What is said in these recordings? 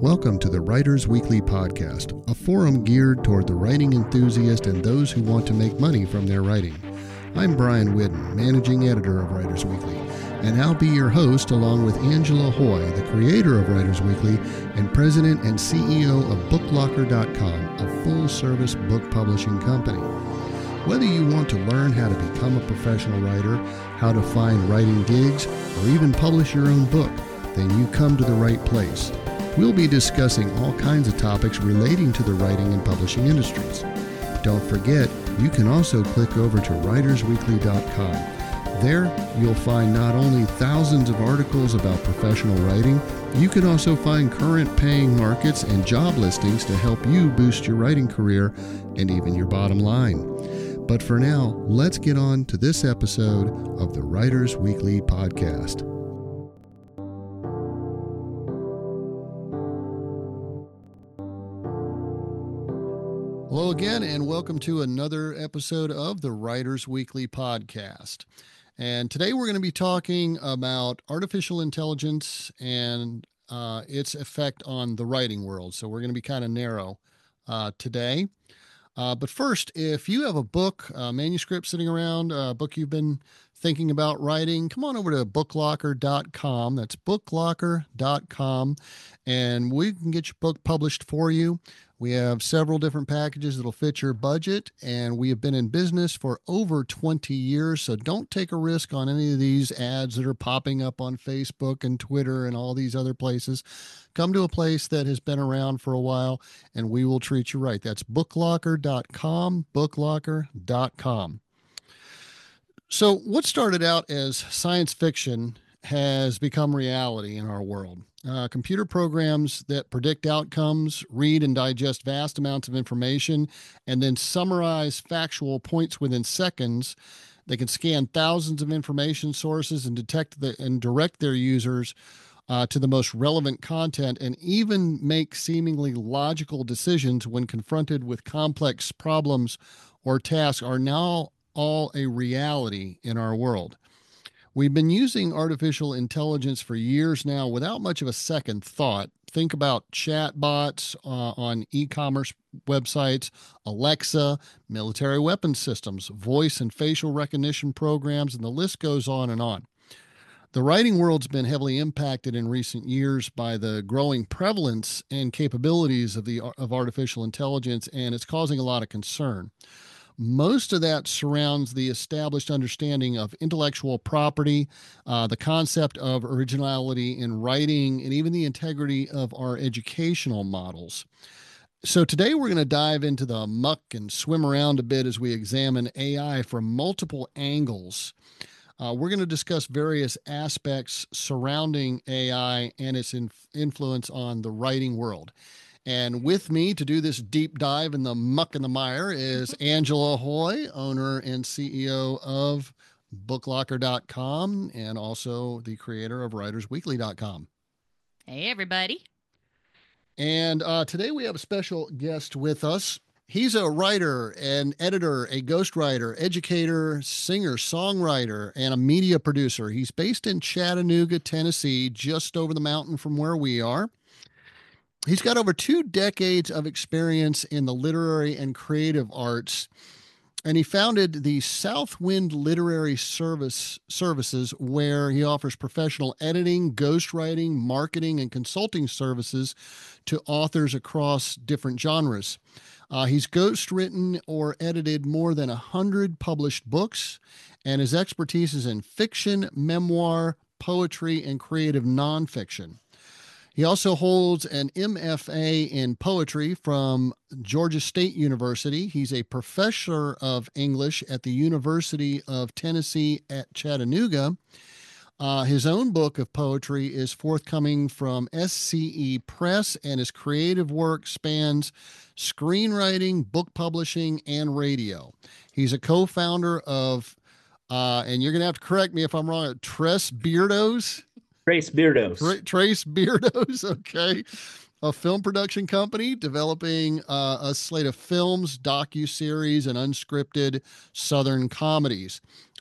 Welcome to the Writers Weekly Podcast, a forum geared toward the writing enthusiast and those who want to make money from their writing. I'm Brian Whidden, managing editor of Writers Weekly, and I'll be your host along with Angela Hoy, the creator of Writers Weekly and president and CEO of BookLocker.com, a full-service book publishing company. Whether you want to learn how to become a professional writer, how to find writing gigs, or even publish your own book, then you come to the right place. We'll be discussing all kinds of topics relating to the writing and publishing industries. Don't forget, you can also click over to writersweekly.com. There, you'll find not only thousands of articles about professional writing, you can also find current paying markets and job listings to help you boost your writing career and even your bottom line. But for now, let's get on to this episode of the Writers Weekly Podcast. Hello again, and welcome to another episode of the Writers Weekly Podcast. And today we're going to be talking about artificial intelligence and its effect on the writing world. So we're going to be kind of narrow today. But first, if you have a book, a manuscript sitting around, a book you've been thinking about writing, come on over to BookLocker.com. That's BookLocker.com, and we can get your book published for you. We have several different packages that'll fit your budget, and we have been in business for over 20 years, so don't take a risk on any of these ads that are popping up on Facebook and Twitter and all these other places. Come to a place that has been around for a while, and we will treat you right. That's BookLocker.com, BookLocker.com. So what started out as science fiction has become reality in our world. Computer programs that predict outcomes, read and digest vast amounts of information, and then summarize factual points within seconds. They can scan thousands of information sources and direct their users to the most relevant content, and even make seemingly logical decisions when confronted with complex problems or tasks are now all a reality in our world. We've been using artificial intelligence for years now without much of a second thought. Think about chatbots on e-commerce websites, Alexa, military weapons systems, voice and facial recognition programs, and the list goes on and on. The writing world's been heavily impacted in recent years by the growing prevalence and capabilities of artificial intelligence, and it's causing a lot of concern. Most of that surrounds the established understanding of intellectual property, the concept of originality in writing, and even the integrity of our educational models. So today we're going to dive into the muck and swim around a bit as we examine AI from multiple angles. We're going to discuss various aspects surrounding AI and its influence on the writing world. And with me to do this deep dive in the muck and the mire is Angela Hoy, owner and CEO of BookLocker.com and also the creator of WritersWeekly.com. Hey, everybody. And today we have a special guest with us. He's a writer, an editor, a ghostwriter, educator, singer, songwriter, and a media producer. He's based in Chattanooga, Tennessee, just over the mountain from where we are. He's got over 2 decades of experience in the literary and creative arts, and he founded the Southwind Literary Services, where he offers professional editing, ghostwriting, marketing, and consulting services to authors across different genres. He's ghostwritten or edited more than 100 published books, and his expertise is in fiction, memoir, poetry, and creative nonfiction. He also holds an MFA in poetry from Georgia State University. He's a professor of English at the University of Tennessee at Chattanooga. His own book of poetry is forthcoming from SCE Press, and his creative work spans screenwriting, book publishing, and radio. He's a co-founder of, and you're going to have to correct me if I'm wrong, Tres Beardos. Trace Beardos. Trace Beardos, okay. A film production company developing a slate of films, docuseries, and unscripted Southern comedies.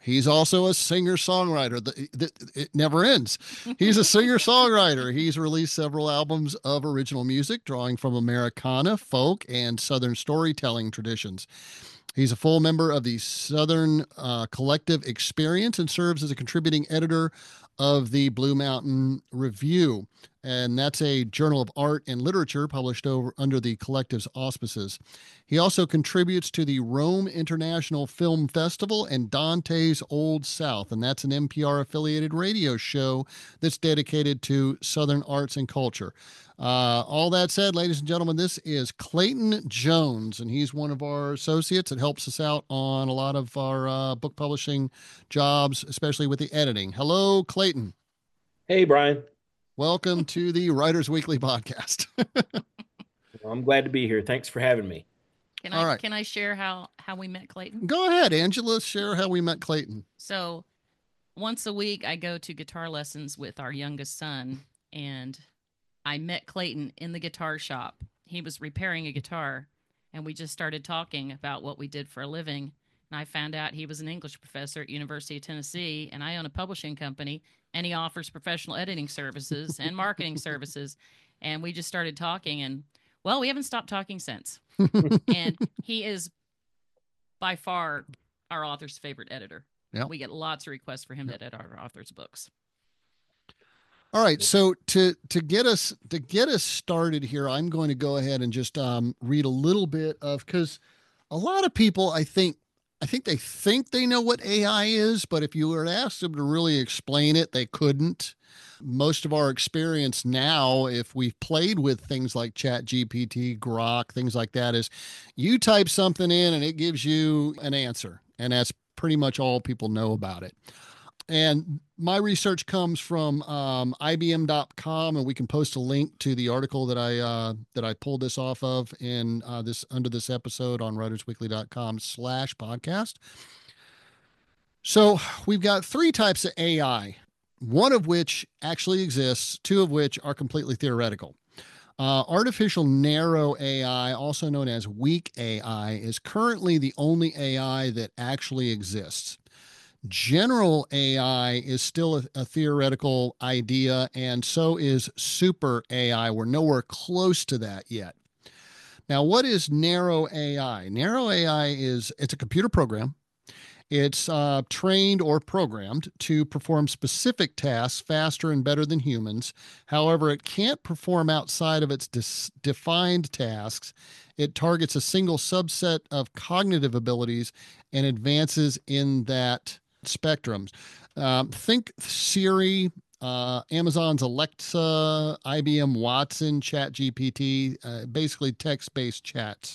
He's also a singer-songwriter. It never ends. He's a singer-songwriter. He's released several albums of original music, drawing from Americana, folk, and Southern storytelling traditions. He's a full member of the Southern Collective Experience and serves as a contributing editor of the Blue Mountain Review. And that's a journal of art and literature published under the collective's auspices. He also contributes to the Rome International Film Festival and Dante's Old South, and that's an NPR-affiliated radio show that's dedicated to Southern arts and culture. All that said, ladies and gentlemen, this is Clayton Jones, and he's one of our associates that helps us out on a lot of our book publishing jobs, especially with the editing. Hello, Clayton. Hey, Brian. Welcome to the Writers Weekly podcast. Well, I'm glad to be here. Thanks for having me. Can I share how we met Clayton? Go ahead, Angela. Share how we met Clayton. So once a week, I go to guitar lessons with our youngest son, and I met Clayton in the guitar shop. He was repairing a guitar, and we just started talking about what we did for a living. And I found out he was an English professor at University of Tennessee, and I own a publishing company, and he offers professional editing services and marketing services. And we just started talking, and well, we haven't stopped talking since. And he is by far our author's favorite editor. Yep. We get lots of requests for him to edit our author's books. All right, so to get us started here, I'm going to go ahead and just read a little bit of, because a lot of people, I think they think they know what AI is, but if you were to ask them to really explain it, they couldn't. Most of our experience now, if we've played with things like ChatGPT, Grok, things like that, is you type something in and it gives you an answer, and that's pretty much all people know about it. And my research comes from IBM.com, and we can post a link to the article that I pulled this off of in under this episode on writersweekly.com/podcast. So we've got three types of AI, one of which actually exists, two of which are completely theoretical. Artificial narrow AI, also known as weak AI, is currently the only AI that actually exists. General AI is still a theoretical idea, and so is super AI. We're nowhere close to that yet. Now, what is narrow AI? Narrow AI it's a computer program. It's trained or programmed to perform specific tasks faster and better than humans. However, it can't perform outside of its defined tasks. It targets a single subset of cognitive abilities and advances in that spectrum. Think Siri, Amazon's Alexa, IBM Watson, ChatGPT, basically text-based chats.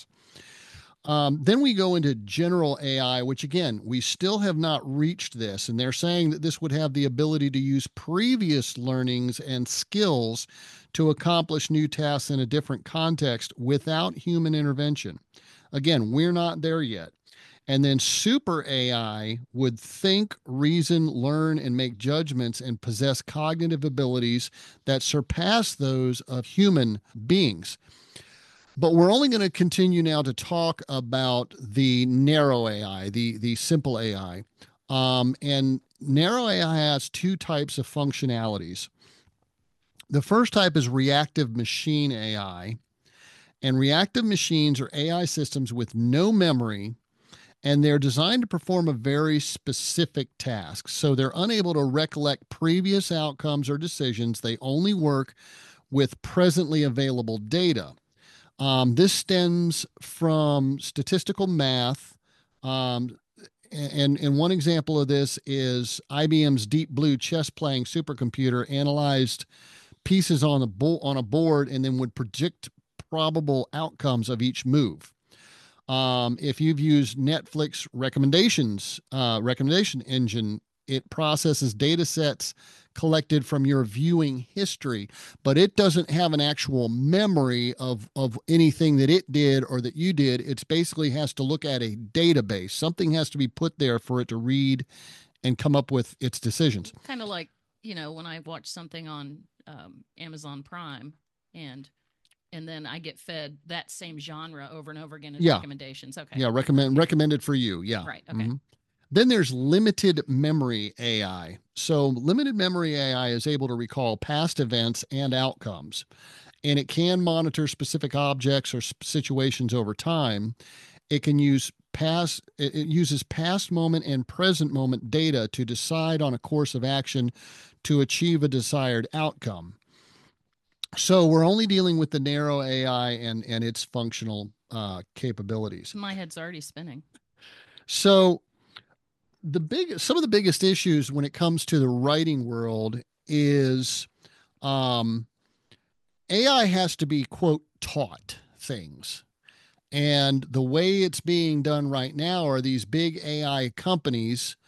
Then we go into general AI, which again, we still have not reached this. And they're saying that this would have the ability to use previous learnings and skills to accomplish new tasks in a different context without human intervention. Again, we're not there yet. And then super AI would think, reason, learn, and make judgments and possess cognitive abilities that surpass those of human beings. But we're only going to continue now to talk about the narrow AI, the simple AI. And narrow AI has two types of functionalities. The first type is reactive machine AI. And reactive machines are AI systems with no memory, and they're designed to perform a very specific task. So they're unable to recollect previous outcomes or decisions. They only work with presently available data. This stems from statistical math. And one example of this is IBM's Deep Blue chess-playing supercomputer analyzed pieces on a board and then would predict probable outcomes of each move. If you've used Netflix recommendation engine, it processes data sets collected from your viewing history, but it doesn't have an actual memory of anything that it did or that you did. It basically has to look at a database. Something has to be put there for it to read and come up with its decisions. Kind of like, when I watch something on Amazon Prime and then I get fed that same genre over and over again as recommendations. Okay. Yeah, recommended for you. Yeah. Right. Okay. Mm-hmm. Then there's limited memory AI. So limited memory AI is able to recall past events and outcomes, and it can monitor specific objects or situations over time. It can use it uses past moment and present moment data to decide on a course of action to achieve a desired outcome. So we're only dealing with the narrow AI and its functional capabilities. My head's already spinning. So some of the biggest issues when it comes to the writing world is AI has to be, quote, taught things. And the way it's being done right now are these big AI companies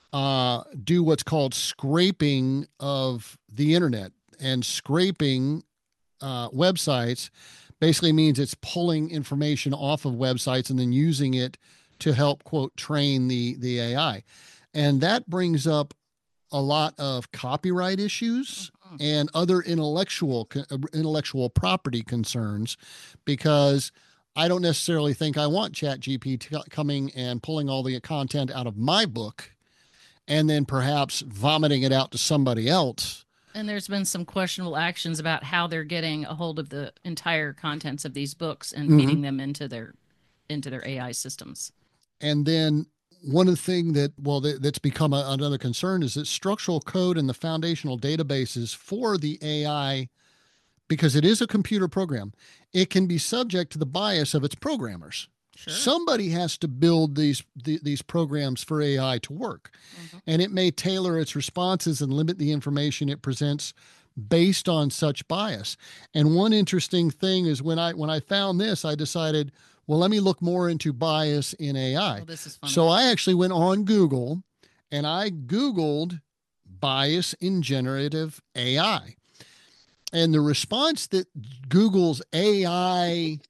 do what's called scraping of the internet. And scraping websites basically means it's pulling information off of websites and then using it to help, quote, train the AI. And that brings up a lot of copyright issues and other intellectual property concerns, because I don't necessarily think I want ChatGPT coming and pulling all the content out of my book and then perhaps vomiting it out to somebody else. And there's been some questionable actions about how they're getting a hold of the entire contents of these books and feeding them into their AI systems. And then one of the things that's become another concern is that structural code and the foundational databases for the AI, because it is a computer program, it can be subject to the bias of its programmers. Sure. Somebody has to build these programs for AI to work, and it may tailor its responses and limit the information it presents based on such bias. And one interesting thing is when I found this, I decided, well, let me look more into bias in AI. Oh, this is fun. So I actually went on Google and I Googled bias in generative AI. And the response that Google's AI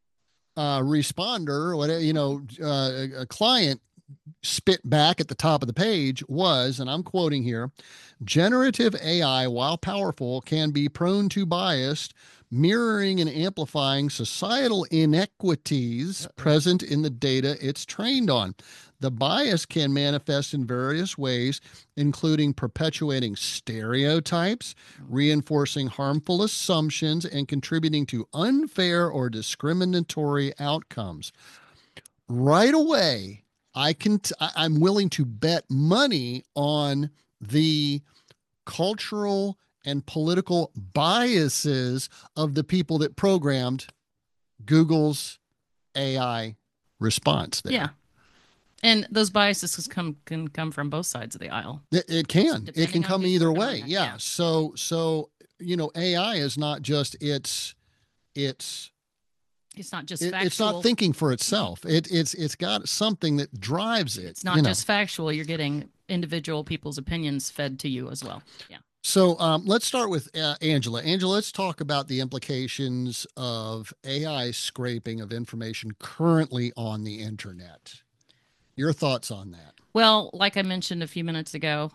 responder, whatever, a client spit back at the top of the page was, and I'm quoting here, generative AI, while powerful, can be prone to bias, mirroring and amplifying societal inequities present in the data it's trained on. The bias can manifest in various ways, including perpetuating stereotypes, reinforcing harmful assumptions, and contributing to unfair or discriminatory outcomes. Right away, I'm willing to bet money on the cultural and political biases of the people that programmed Google's AI response there. Yeah. And those biases can come from both sides of the aisle. It can come either way. Yeah. So AI is not just it's not just factual. It's not thinking for itself. It's got something that drives it. It's not just factual. You're getting individual people's opinions fed to you as well. Yeah. So let's start with Angela. Angela, let's talk about the implications of AI scraping of information currently on the internet. Your thoughts on that? Well, like I mentioned a few minutes ago,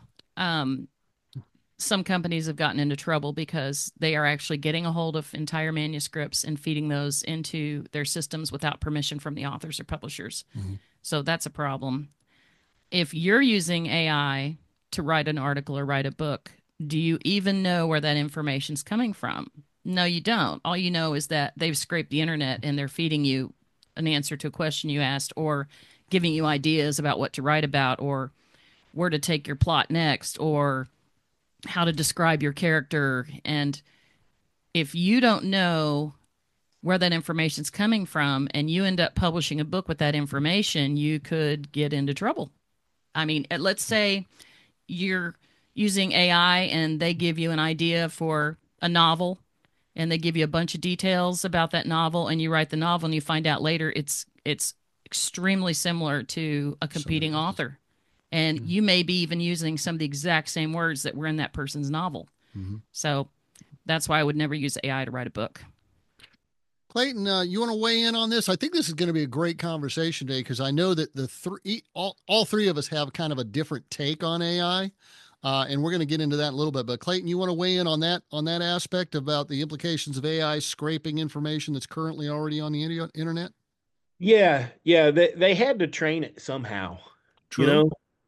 some companies have gotten into trouble because they are actually getting a hold of entire manuscripts and feeding those into their systems without permission from the authors or publishers. So that's a problem. If you're using AI to write an article or write a book, do you even know where that information's coming from? No, you don't. All you know is that they've scraped the internet and they're feeding you an answer to a question you asked, or giving you ideas about what to write about, or where to take your plot next, or how to describe your character. And if you don't know where that information's coming from and you end up publishing a book with that information, you could get into trouble. I mean, let's say you're using AI and they give you an idea for a novel and they give you a bunch of details about that novel, and you write the novel and you find out later it's extremely similar to a competing author. And you may be even using some of the exact same words that were in that person's novel. So that's why I would never use AI to write a book. Clayton, you want to weigh in on this? I think this is going to be a great conversation today, because I know that all three of us have kind of a different take on AI, and we're going to get into that in a little bit. But Clayton, you want to weigh in on that aspect about the implications of AI scraping information that's currently already on the internet? Yeah. They had to train it somehow. True.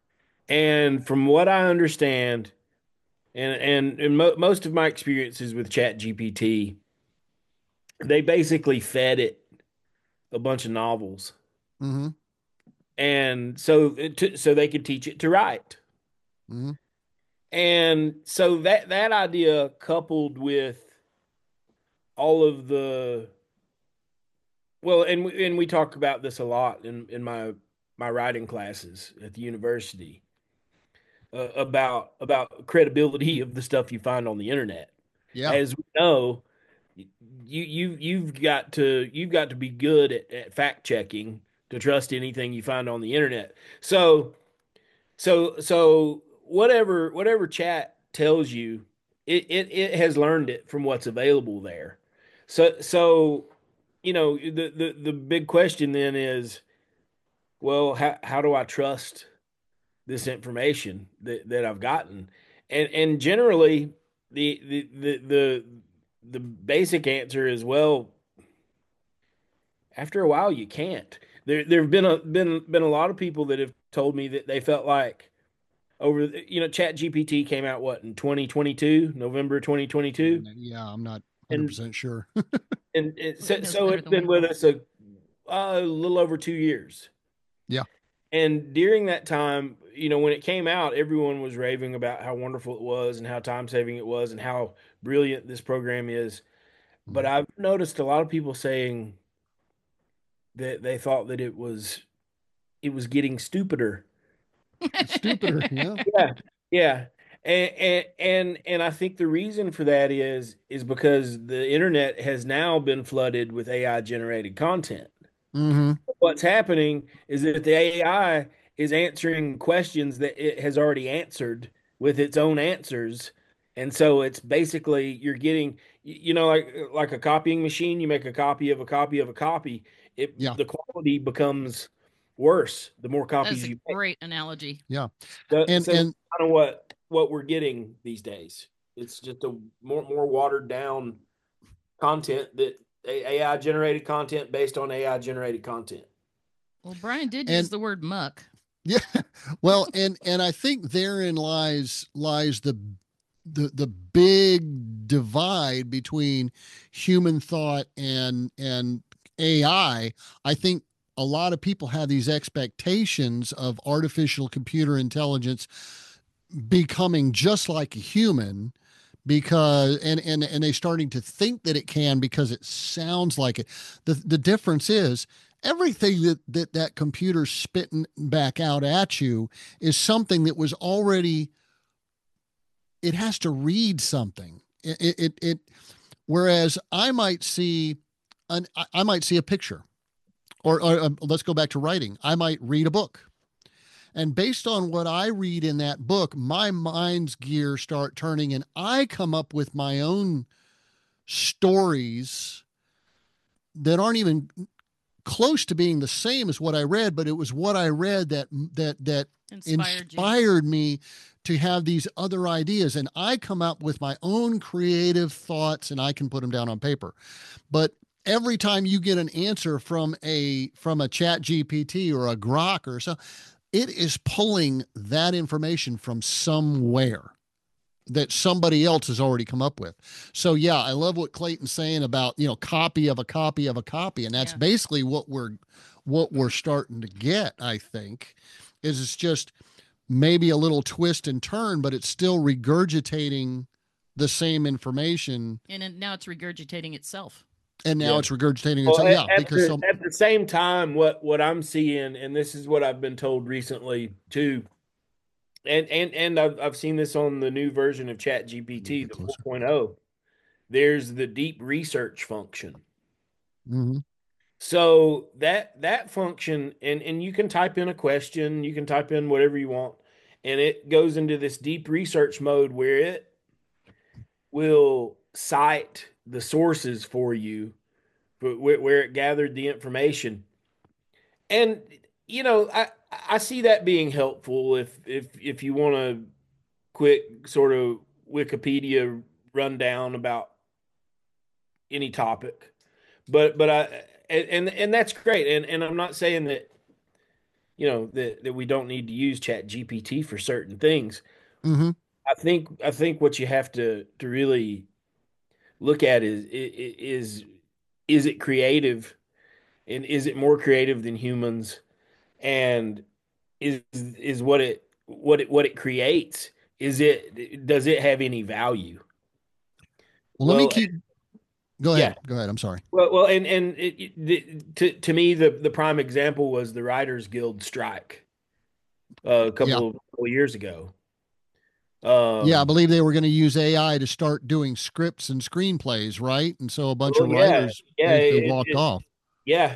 And from what I understand, and most of my experiences with ChatGPT, they basically fed it a bunch of novels, Mm-hmm. and so they could teach it to write. Mm-hmm. And so that idea, coupled with all of the well, and we talk about this a lot in my writing classes at the university, about credibility of the stuff you find on the internet. Yeah. As we know, you've got to be good at fact checking to trust anything you find on the internet. So whatever chat tells you, it has learned it from what's available there. So the big question then is, well, how do I trust this information that I've gotten? And generally the basic answer is, well, after a while you can't. There've been a lot of people that have told me that they felt like Chat GPT came out what in 2022, November 2022. Yeah, I'm not And 100% sure. Clayton knows so better it's than been we. with us a little over 2 years. Yeah. And during that time, when it came out, everyone was raving about how wonderful it was and how time saving it was and how brilliant this program is. But Mhm. I've noticed a lot of people saying that they thought that it was getting stupider. Stupider. Yeah. Yeah, yeah. And I think the reason for that is because the internet has now been flooded with AI generated content. Mm-hmm. What's happening is that the AI is answering questions that it has already answered with its own answers. And so it's basically you're getting, like a copying machine, you make a copy of a copy of a copy, Yeah. the quality becomes worse the more That's copies a you make. great analogy. Yeah. So that's And kind of what we're getting these days. It's just a more watered down content, that AI generated content based on AI generated content. Well, Brian did use and the word muck. yeah, well, and I think therein lies the big divide between human thought and AI. I think a lot of people have these expectations of artificial computer intelligence becoming just like a human, because and they starting to think that it can because it sounds like it. The difference is everything that computer's spitting back out at you is something that was already, it has to read something. It whereas I might see a picture, or let's go back to writing. I might read a book, and based on what I read in that book, my mind's gear start turning, and I come up with my own stories that aren't even close to being the same as what I read, but it was what I read that Inspired you. inspired me to have these other ideas. And I come up with my own creative thoughts and I can put them down on paper. But every time you get an answer from a chat GPT or a Grok or so, it is pulling that information from somewhere that somebody else has already come up with. So yeah, I love what Clayton's saying about, copy of a copy of a copy. And that's Yeah. basically what we're starting to get, I think, is it's just maybe a little twist and turn, but it's still regurgitating the same information. And now it's regurgitating itself. And now Yeah. it's regurgitating Well, itself. Yeah, because at the same time, what I'm seeing, and this is what I've been told recently too, and I've seen this on the new version of Chat GPT, the closer. 4.0. There's the deep research function. Mm-hmm. So that function, and you can type in a question, you can type in whatever you want, and it goes into this deep research mode where it will cite the sources for you, where it gathered the information. And I see that being helpful if you want a quick sort of Wikipedia rundown about any topic. But I and that's great. And I'm not saying that that we don't need to use Chat GPT for certain things. Hmm. I think what you have to really look at is it creative, and is it more creative than humans, and is what it creates, does it have any value? Well, let me Well, keep. Go yeah. ahead. Go ahead. I'm sorry. Well, and to me, the prime example was the Writers Guild strike a Yeah. couple years ago. Yeah, I Um, believe they were going to use AI to start doing scripts and screenplays, right? And so a bunch well, of yeah, writers yeah, basically walked off. yeah.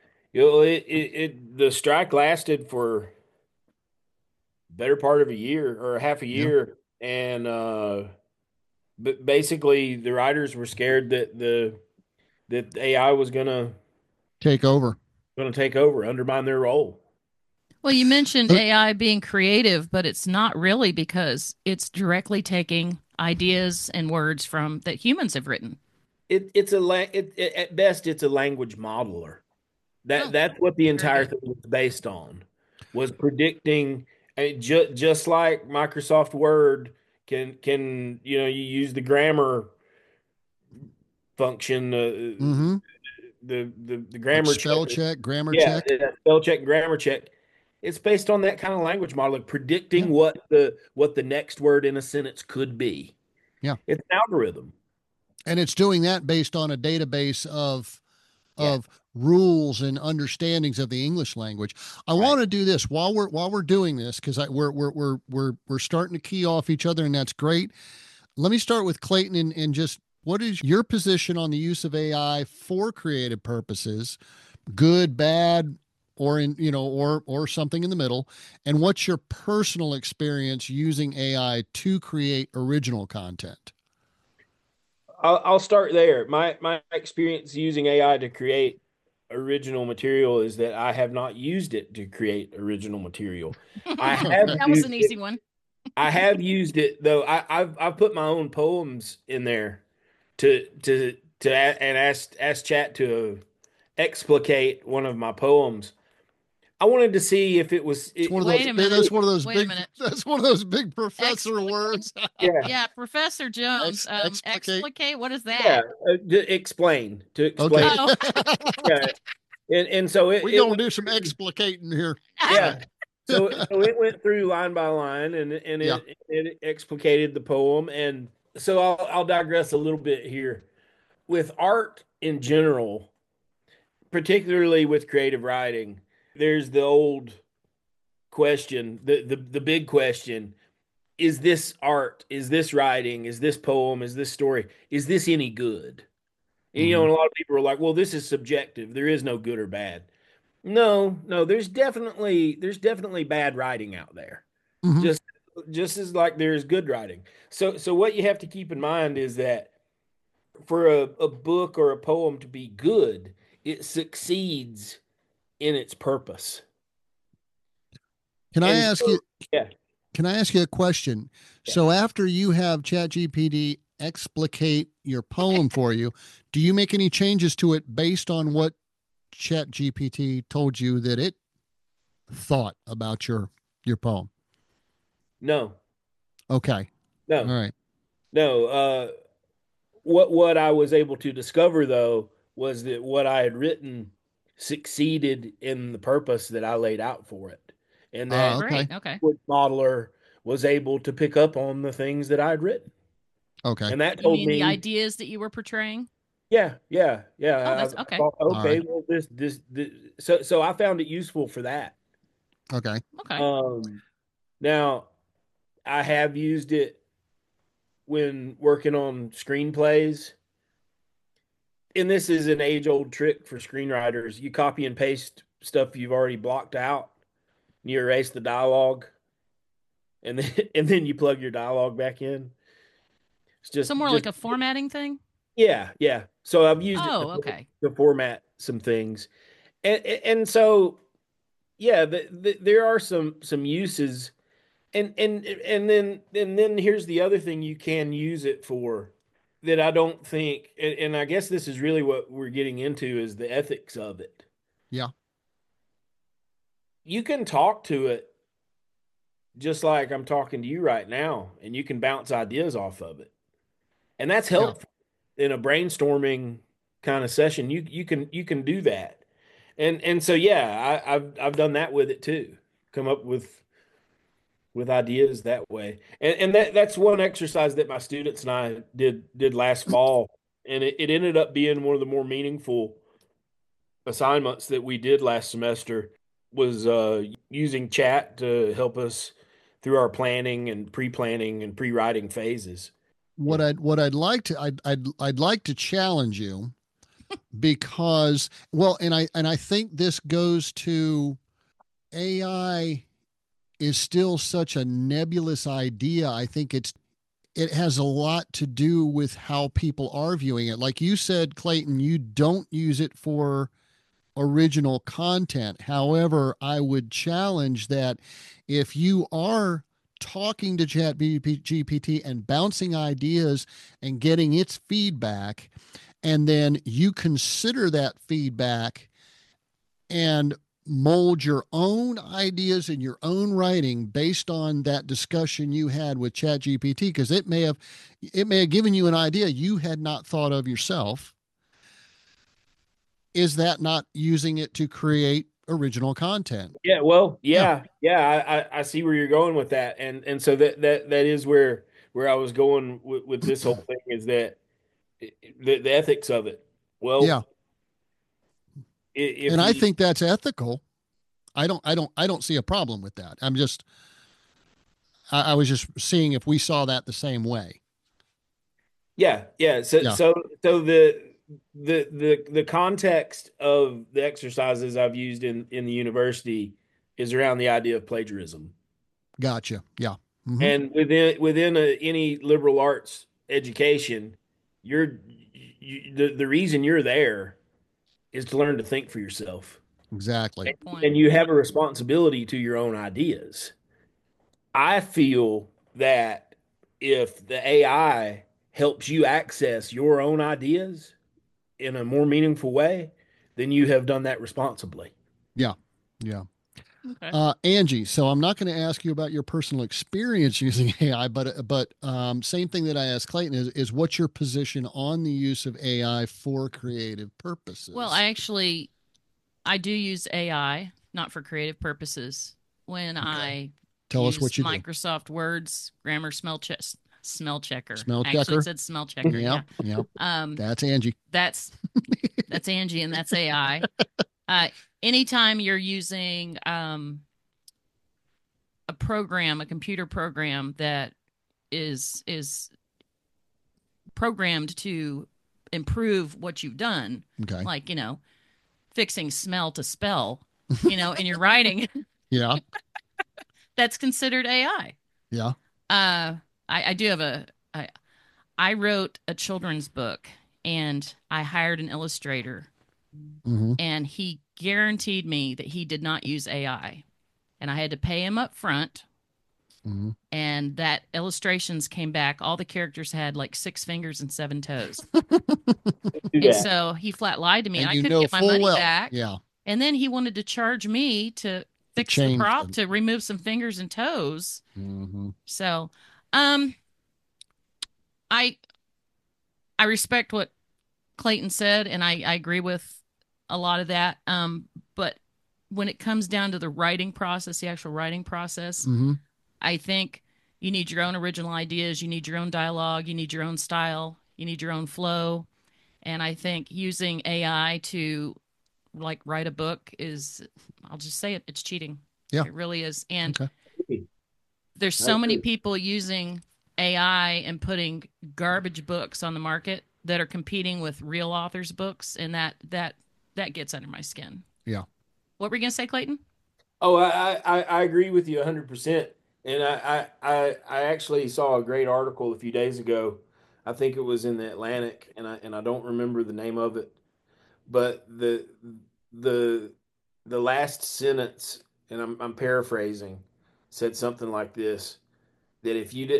The strike lasted for better part of a year or half a Yeah. year, and but basically the writers were scared that AI was Take over. gonna take over, undermine their role. Well, you mentioned Let- AI being creative, but it's not really because it's directly taking ideas and words from that humans have written. At best it's a language modeler. Oh, That's what the very entire good. thing was based on, was predicting. Just like Microsoft Word can you use the grammar function, mhm. the Like grammar check. spell check, grammar Yeah, check. spell check and grammar check. It's based on that kind of language model, like Yeah. predicting what the next word in a sentence could be. Yeah. It's an algorithm. And it's doing that based on a database Yeah, of rules and understandings of the English language. I right. want to do this while we're doing this because we're starting to key off each other, and that's great. Let me start with Clayton and just what is your position on the use of AI for creative purposes, good, bad, or in or something in the middle, and what's your personal experience using AI to create original content? I'll start there. My experience using AI to create original material is that I have not used it to create original material. I have Okay. That was used an it. easy one. I have used it though. I've put my own poems in there and asked Chat to explicate one of my poems. I wanted to see if it was It's one of Wait those a minute. Wait a minute. that's one of those big professor Explicate. words. yeah. Yeah, Professor Jones. Explicate. Explicate. What is Yeah, that? to Okay. explain. Oh, Yeah, and so We're it gonna went do some through, explicating here. All yeah. right. So it went through line by line, and Yeah. it explicated the poem. And so I'll digress a little bit here. With art in general, particularly with creative writing, there's the old question, the big question: is this art? Is this writing? Is this poem? Is this story? Is this any good? And, Hmm. and a lot of people are like, well, this is subjective. There is no good or bad. No, no, there's definitely bad writing out there. Hmm. Just just as like there's good writing. So what you have to keep in mind is that for a book or a poem to be good, it succeeds in its purpose. Can I And ask you? so yeah, Can I ask you a question? yeah. So after you have ChatGPT explicate your poem for you, do you make any changes to it based on what ChatGPT told you that it thought about your poem? No, Okay. All no, right. no. What I was able to discover though was that what I had written succeeded in the purpose that I laid out for it, and oh, that Okay. great. Okay. wood modeler was able to pick up on the things that I'd written, Okay. and that You told mean the me, ideas that you were portraying? yeah, yeah, Oh, yeah. that's I okay. thought, All okay, right. well, this, so I found it useful for that. Okay. Okay. Um, Now I have used it when working on screenplays, and this is an age-old trick for screenwriters. You copy and paste stuff you've already blocked out, you erase the dialogue, and then and then you plug your dialogue back in. It's So more just like a formatting thing? yeah, yeah. So I've used it Oh, okay. to format some things, and so yeah, there are some uses, and then here's the other thing you can use it for that I don't think, and I guess this is really what we're getting into is the ethics of it. Yeah. you can talk to it just like I'm talking to you right now, and you can bounce ideas off of it. And that's Yeah. helpful in a brainstorming kind of session. You can do that. And so yeah, I've done that with it too. Come up with ideas that way. And that's one exercise that my students and I did last fall. And it ended up being one of the more meaningful assignments that we did last semester was using chat to help us through our planning and pre-planning and pre-writing phases. What I'd like to I'd like to challenge you because well, and I think this goes to AI is still such a nebulous idea. I think it has a lot to do with how people are viewing it. Like you said, Clayton, you don't use it for original content. However, I would challenge that if you are talking to chat GPT and bouncing ideas and getting its feedback, and then you consider that feedback and mold your own ideas in your own writing based on that discussion you had with ChatGPT, because it may have given you an idea you had not thought of yourself. Is that not using it to create original content? Yeah, well, Yeah, I see where you're going with that, and so that is where I was going with this whole thing is that the ethics of it. yeah. Well, And if I you, think that's ethical. I don't see a problem with that. I was just seeing if we saw that the same way. yeah, so Yeah, the context of the exercises I've used in the university is around the idea of plagiarism, gotcha. Yeah. Hmm. and within any liberal arts education, the reason you're there is to learn to think for yourself. Exactly. Good point. And you have a responsibility to your own ideas. I feel that if the AI helps you access your own ideas in a more meaningful way, then you have done that responsibly. Yeah. Yeah. Okay. Angie, so I'm not going to ask you about your personal experience using AI, but same thing that I asked Clayton is what's your position on the use of AI for creative Well, purposes? I do use AI, not for creative purposes. When Okay. I Tell us use what you do. Microsoft Words grammar smell checker. Smell Actually, it checker. said smell checker. Yeah. Yeah. Yeah. Um, That's Angie. that's that's Angie, and that's AI. Uh, anytime you're using a program, a computer program that is programmed to improve what you've done, Okay. like fixing smell to spell, in your writing, Yeah. that's considered AI. Yeah. I do have I wrote a children's book and I hired an illustrator Hmm. and he guaranteed me that he did not use AI. And I had to pay him up front. Hmm. And that illustrations came back. All the characters had like 6 fingers and 7 toes. Do And that. so he flat lied to me and And I you couldn't know get my full money well. back. Yeah. And then he wanted to charge me to To fix the change prop them. to remove some fingers and toes. Hmm. So, um, I I respect what Clayton said, and I agree with a lot of that. But when it comes down to the writing process, the actual writing process, Hmm. I think you need your own original ideas, you need your own dialogue, you need your own style, you need your own flow. And I think using AI to like write a book is, I'll just say it, it's cheating. Yeah. It really is. And Okay. there's I so many agree. people using AI and putting garbage books on the market that are competing with real authors' books, and that gets under my skin. Yeah. What were you gonna say, Clayton? Oh, I agree with you 100%. And I actually saw a great article a few days ago. I think it was in the Atlantic, and I don't remember the name of it, but the the last sentence, and I'm paraphrasing, said something like this: that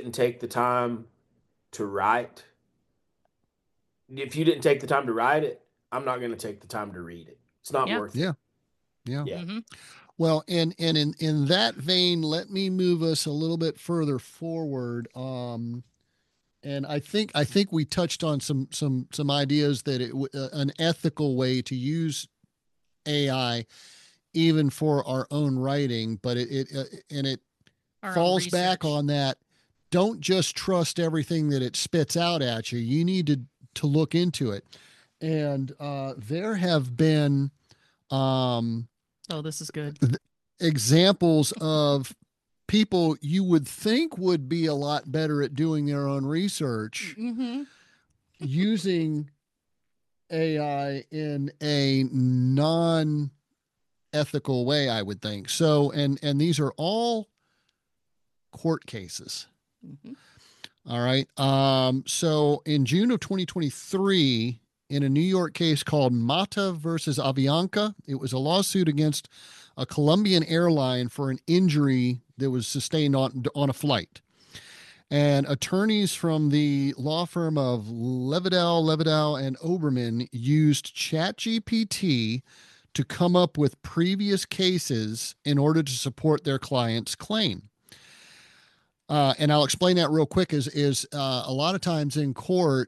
to write, if you didn't take the time to write it, I'm not going to take the time to read it. It's not Yeah. worth it. Yeah. Yeah. Yeah. Mm-hmm. Well, and in that vein, let me move us a little bit further forward. And I think we touched on some ideas that an ethical way to use AI even for our own writing, but it Our own falls back research. on that. Don't just trust everything that it spits out at you. You need to look into it. And there have been um, Oh, this is good. examples of people you would think would be a lot better at doing their own research Mm-hmm. using AI in a non ethical way, I would think. So, and these are all court cases. Mm-hmm. All right. So in June of 2023, in a New York case called Mata versus Avianca, it was a lawsuit against a Colombian airline for an injury that was sustained on a flight. And attorneys from the law firm of Levedell, and Oberman used ChatGPT to come up with previous cases in order to support their client's claim. And I'll explain that real quick. Is a lot of times in court,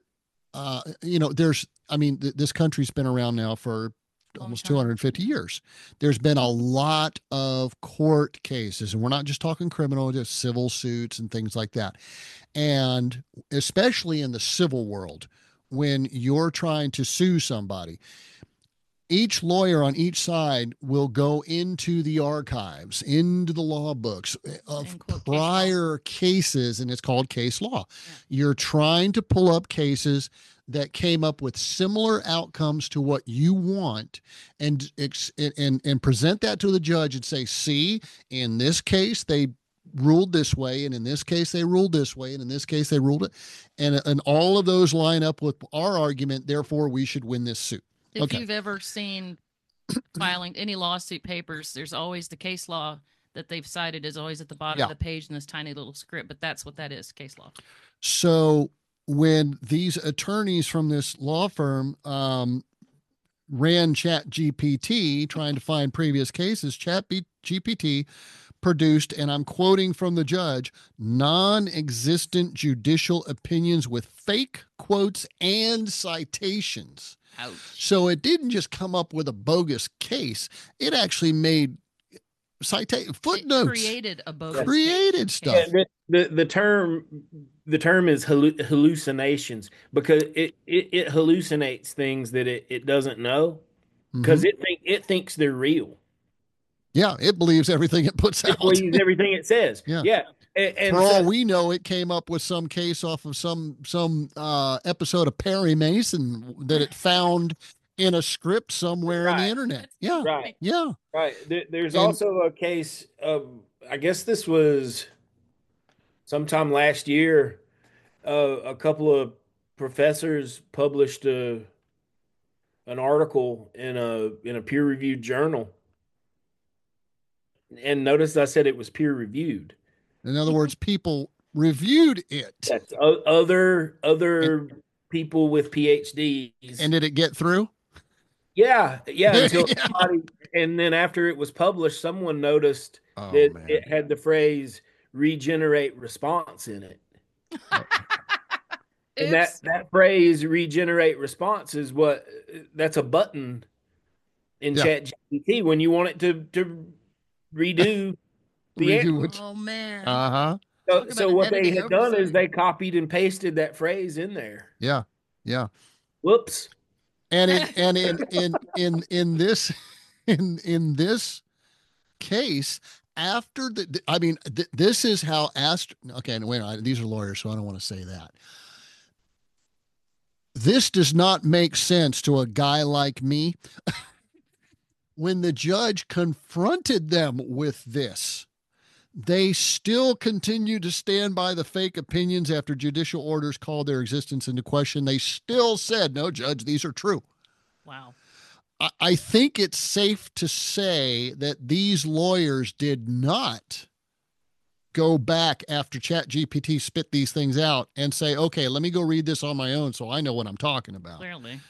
this country's been around now for almost 250 years. There's been a lot of court cases, and we're not just talking criminal, just civil suits and things like that. And especially in the civil world, when you're trying to sue somebody, each lawyer on each side will go into the archives, into the law books of prior cases, and it's called case law. Yeah. You're trying to pull up cases that came up with similar outcomes to what you want, and present that to the judge and say, see, in this case, they ruled this way, and in this case they ruled this way, and in this case they ruled it, and all of those line up with our argument, therefore we should win this suit. If you've ever seen filing any lawsuit papers, there's always the case law that they've cited is always at the bottom of the page in this tiny little script, but that's what that is, case law. So when these attorneys from this law firm ran ChatGPT trying to find previous cases, ChatGPT produced, and I'm quoting from the judge, non-existent judicial opinions with fake quotes and citations. Ouch. So it didn't just come up with a bogus case. It actually made footnotes. It created a bogus created case. stuff. Yeah, the term is hallucinations, because it hallucinates things that it doesn't know, because it thinks they're real. Yeah, it believes everything it puts out. It believes everything it says. Yeah. And for all we know, it came up with some case off of some episode of Perry Mason that it found in a script somewhere on the internet. Yeah. Right. Yeah. Right. There's also a case of, I guess this was sometime last year, a couple of professors published an article in a peer-reviewed journal. And notice I said it was peer-reviewed. In other words, people reviewed it. That's other people with PhDs. And did it get through? Yeah. Until and then after it was published, someone noticed that it had the phrase "regenerate response" in it. And that phrase "regenerate response" is that's a button in ChatGPT when you want it to redo the answer. Oh man. So what they had done is they copied and pasted that phrase in there. Yeah. Whoops. And in this case, after this is how these are lawyers, so I don't want to say that. This does not make sense to a guy like me. When the judge confronted them with this, they still continue to stand by the fake opinions after judicial orders called their existence into question. They still said, no, Judge, these are true. Wow. I think it's safe to say that these lawyers did not go back after ChatGPT spit these things out and say, okay, let me go read this on my own so I know what I'm talking about. Clearly.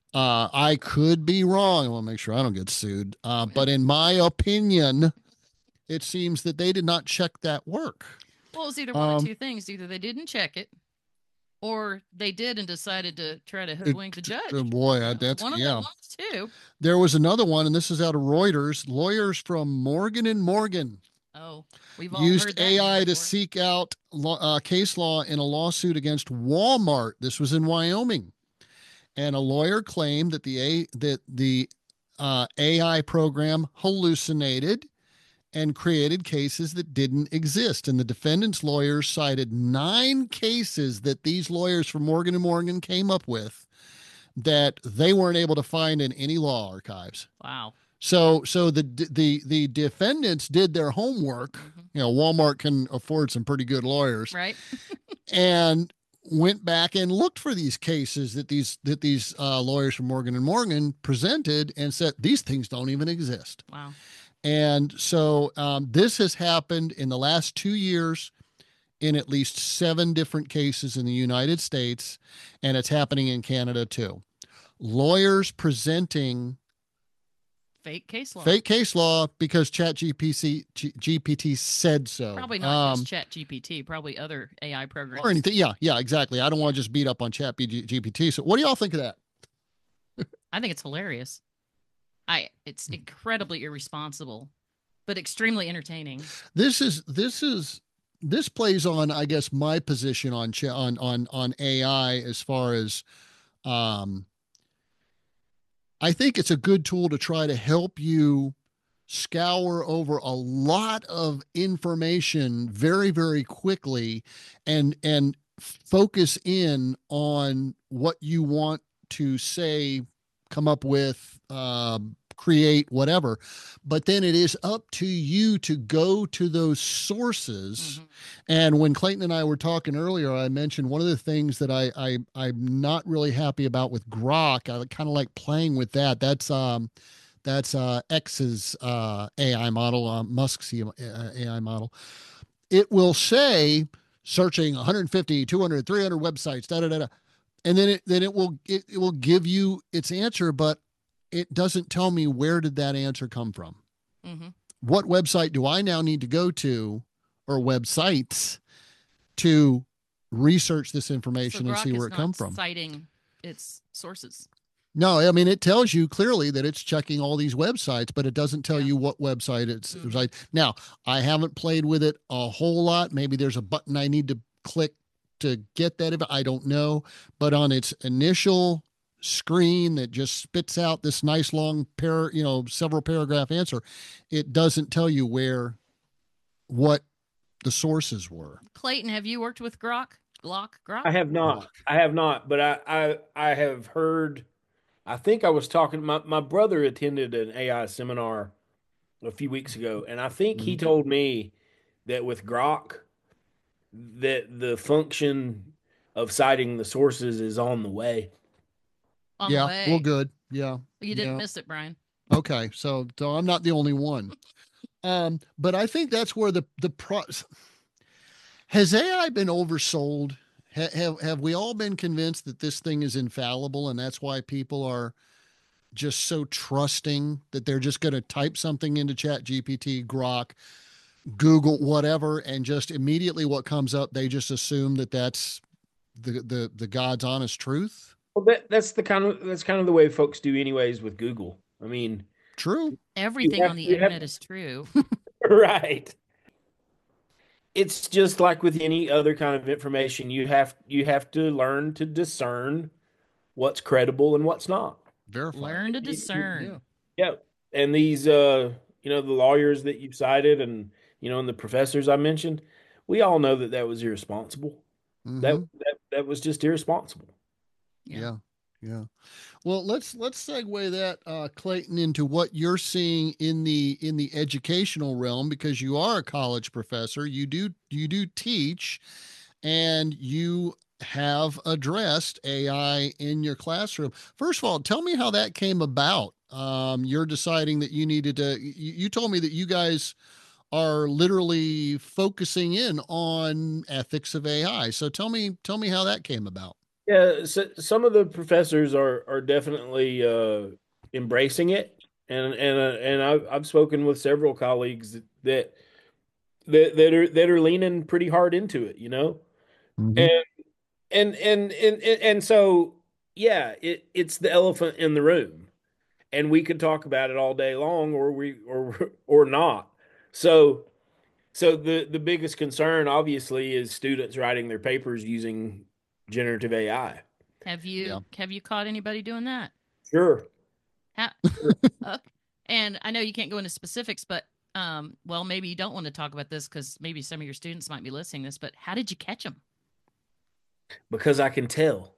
I could be wrong. I want to make sure I don't get sued. But in my opinion, it seems that they did not check that work. Well, it was either one of two things. Either they didn't check it, or they did and decided to try to hoodwink the judge. Boy, that's one of yeah. the ones too. There was another one, and this is out of Reuters. Lawyers from Morgan and Morgan Oh, we've all used heard that AI to before. seek out case law in a lawsuit against Walmart. This was in Wyoming, and a lawyer claimed that the AI program hallucinated and created cases that didn't exist. And the defendant's lawyers cited 9 cases that these lawyers from Morgan and Morgan came up with that they weren't able to find in any law archives. Wow. So the defendants did their homework. Mm-hmm. You know, Walmart can afford some pretty good lawyers, right? And went back and looked for these cases that these lawyers from Morgan and Morgan presented and said these things don't even exist. Wow. And so this has happened in the last 2 years in at least 7 different cases in the United States, and it's happening in Canada too. Lawyers presenting fake case law because GPT said so. Probably not just ChatGPT, probably other AI programs or anything. Yeah, exactly. I don't want to just beat up on ChatGPT. So, what do y'all think of that? I think it's hilarious. It's incredibly irresponsible, but extremely entertaining. This plays on, I guess, my position on AI as far as, I think it's a good tool to try to help you scour over a lot of information very, very quickly and focus in on what you want to say, come up with, create, whatever. But then it is up to you to go to those sources. Mm-hmm. And when Clayton and I were talking earlier, I mentioned one of the things that I'm not really happy about with Grok. I kind of like playing with that. That's X's AI model, Musk's AI model. It will say searching 150, 200, 300 websites, and then it will give you its answer, but it doesn't tell me where did that answer come from. Mm-hmm. What website do I now need to go to, or websites, to research this information and see where it come from? Citing its sources. No, I mean, it tells you clearly that it's checking all these websites, but it doesn't tell you what website it's like. Now, I haven't played with it a whole lot. Maybe there's a button I need to click to get that. I don't know. But on its initial screen that just spits out this nice long several paragraph answer, it doesn't tell you what the sources were. Clayton, have you worked with Grok? I have not, but I have heard. I think I was talking. My brother attended an AI seminar a few weeks ago, and I think he told me that with Grok, that the function of citing the sources is on the way. Well, good. Yeah. You didn't miss it, Brian. Okay, so I'm not the only one. But I think that's where has AI been oversold? Have we all been convinced that this thing is infallible, and that's why people are just so trusting that they're just going to type something into ChatGPT, Grok, Google, whatever, and just immediately what comes up, they just assume that that's the God's honest truth? Well, that's kind of the way folks do anyways with Google. I mean, true. Everything on the internet is true. Right. It's just like with any other kind of information. You have to learn to discern what's credible and what's not. Verify. Learn to discern. Yeah. And these the lawyers that you've cited and and the professors I mentioned, we all know that was irresponsible. Mm-hmm. That was just irresponsible. Yeah. Well, let's segue that, Clayton, into what you're seeing in the educational realm, because you are a college professor. You do teach, and you have addressed AI in your classroom. First of all, tell me how that came about. You're deciding that you needed to. You told me that you guys are literally focusing in on ethics of AI. So tell me how that came about. Yeah, so some of the professors are definitely embracing it, and I've spoken with several colleagues that are leaning pretty hard into it, you know, Hmm. and and so yeah, it's the elephant in the room, and we could talk about it all day long, or not. So the biggest concern, obviously, is students writing their papers using generative AI. Yeah. Have you caught anybody doing that? Sure. Ha- and I know you can't go into specifics, but well, maybe you don't want to talk about this because maybe some of your students might be listening to this. But how did you catch them? Because I can tell.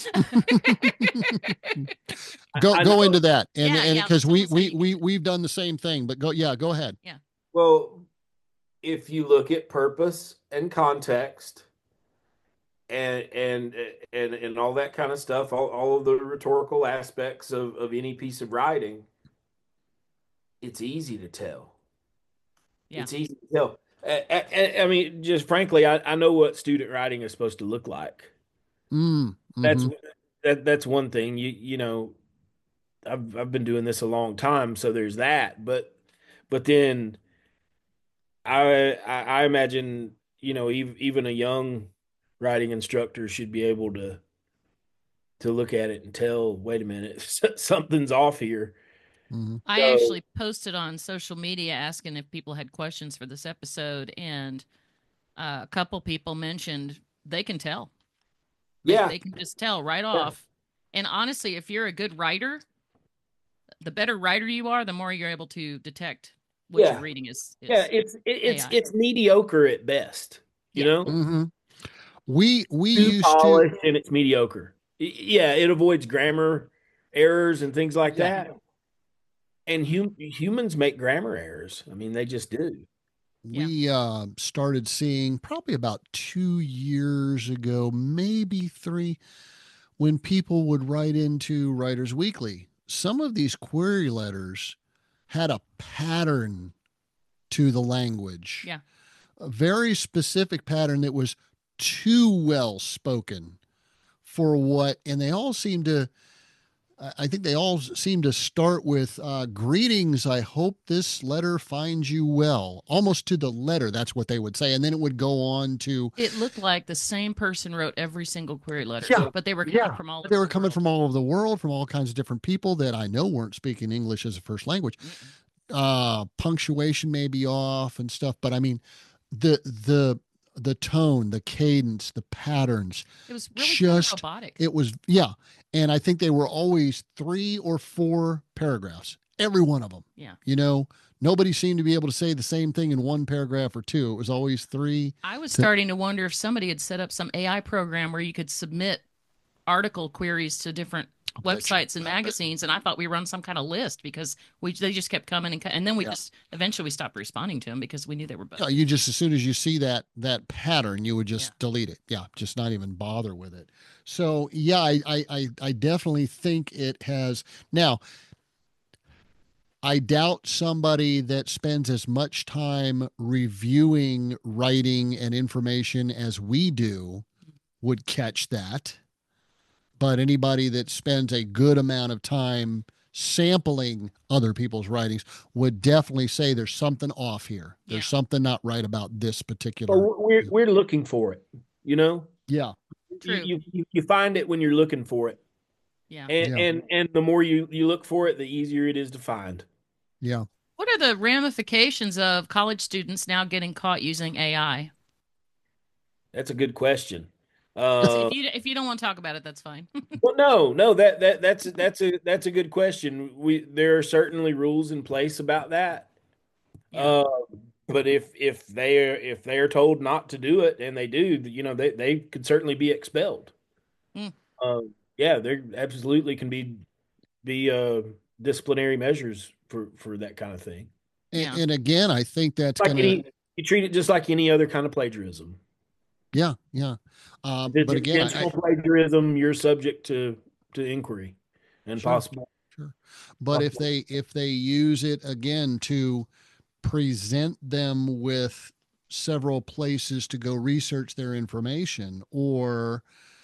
Go I go know. into that, Yeah, and yeah. because Tell us how you can. we've done the same thing, but go ahead. Yeah, Well, if you look at purpose and context and and all that kind of stuff, all of the rhetorical aspects of any piece of writing, it's easy to tell. yeah, It's easy to tell. I mean, just frankly, I know what student writing is supposed to look like. Mm, That's hmm. that's one thing. You know, I've been doing this a long time, so there's that. But then I imagine, you know, even a young writing instructor should be able to look at it and tell, wait a minute, something's off here. Hmm. I So actually posted on social media asking if people had questions for this episode, and a couple people mentioned they can tell. yeah, They can just tell right yeah, off. And honestly, if you're a good writer, the better writer you are, the more you're able to detect what you're yeah, reading yeah. is AI. It's mediocre at best, you Yeah. know, Hmm. We too used to. polished and it's mediocre. Yeah, it avoids grammar errors and things like Yeah. that. And humans make grammar errors. I mean, they just do. Yeah. We started seeing probably about 2 years ago, maybe three, when people would write into Writers Weekly. Some of these query letters had a pattern to the language, Yeah. a very specific pattern that was too well spoken for what, and they all seem to, I think they all seem to start with greetings. I hope this letter finds you well. Almost to the letter, that's what they would say. And then it would go on to, It looked like the same person wrote every single query letter, yeah, but they were coming yeah. from all They over were the coming world. from all over the world, from all kinds of different people that I know weren't speaking English as a first language. Mm-mm. Punctuation may be off and stuff, but I mean, the the the tone, the cadence, the patterns, It was really kind of just robotic. it was, yeah. And I think they were always 3 or 4 paragraphs, every one of them. Yeah. You know, nobody seemed to be able to say the same thing in one paragraph or two. It was always three I was to starting to wonder if somebody had set up some AI program where you could submit article queries to different I bet you. websites and magazines, and I thought we were on some kind of list because we they just kept coming and then we Yeah. just eventually we stopped responding to them because we knew they were Yeah, bugs. you just, as soon as you see that pattern, you would Yeah. just delete it. Yeah, just not even bother with it. So yeah, I definitely think it has. Now, I doubt somebody that spends as much time reviewing writing and information as we do would catch that. But anybody that spends a good amount of time sampling other people's writings would definitely say there's something off here. There's Yeah. something not right about this particular. Well, we're looking for it, you know. Yeah, True. You find it when you're looking for it, Yeah. yeah, and the more you look for it, the easier it is to find. yeah. What are the ramifications of college students now getting caught using AI? That's a good question. If you don't want to talk about it, that's fine. Well, no, that's a good question. There are certainly rules in place about that. Yeah. Uh, but if they are told not to do it and they do, you know, they could certainly be expelled. Mm, Yeah, there absolutely can be disciplinary measures for that kind of thing. And, yeah. and again, I think that's Like gonna. any, you treat it just like any other kind of plagiarism. Yeah, yeah. If it's But again, intentional plagiarism, you're subject to inquiry and sure, possible. sure. But if possible. they use it again to present them with several places to go research their information, or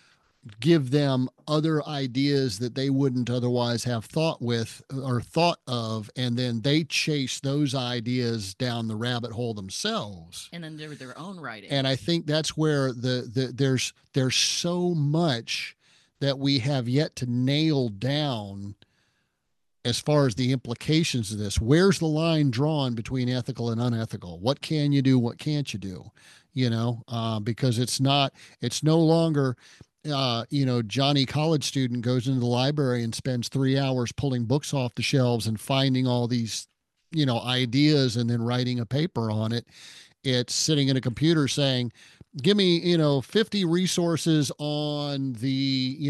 give them other ideas that they wouldn't otherwise have thought of, and then they chase those ideas down the rabbit hole themselves, and then do their own writing. and I think that's where there's so much that we have yet to nail down as far as the implications of this. Where's the line drawn between ethical and unethical? What can you do? What can't you do? Because it's no longer, Johnny college student goes into the library and spends 3 hours pulling books off the shelves and finding all these, ideas and then writing a paper on it. It's sitting in a computer saying, give me, 50 resources on the,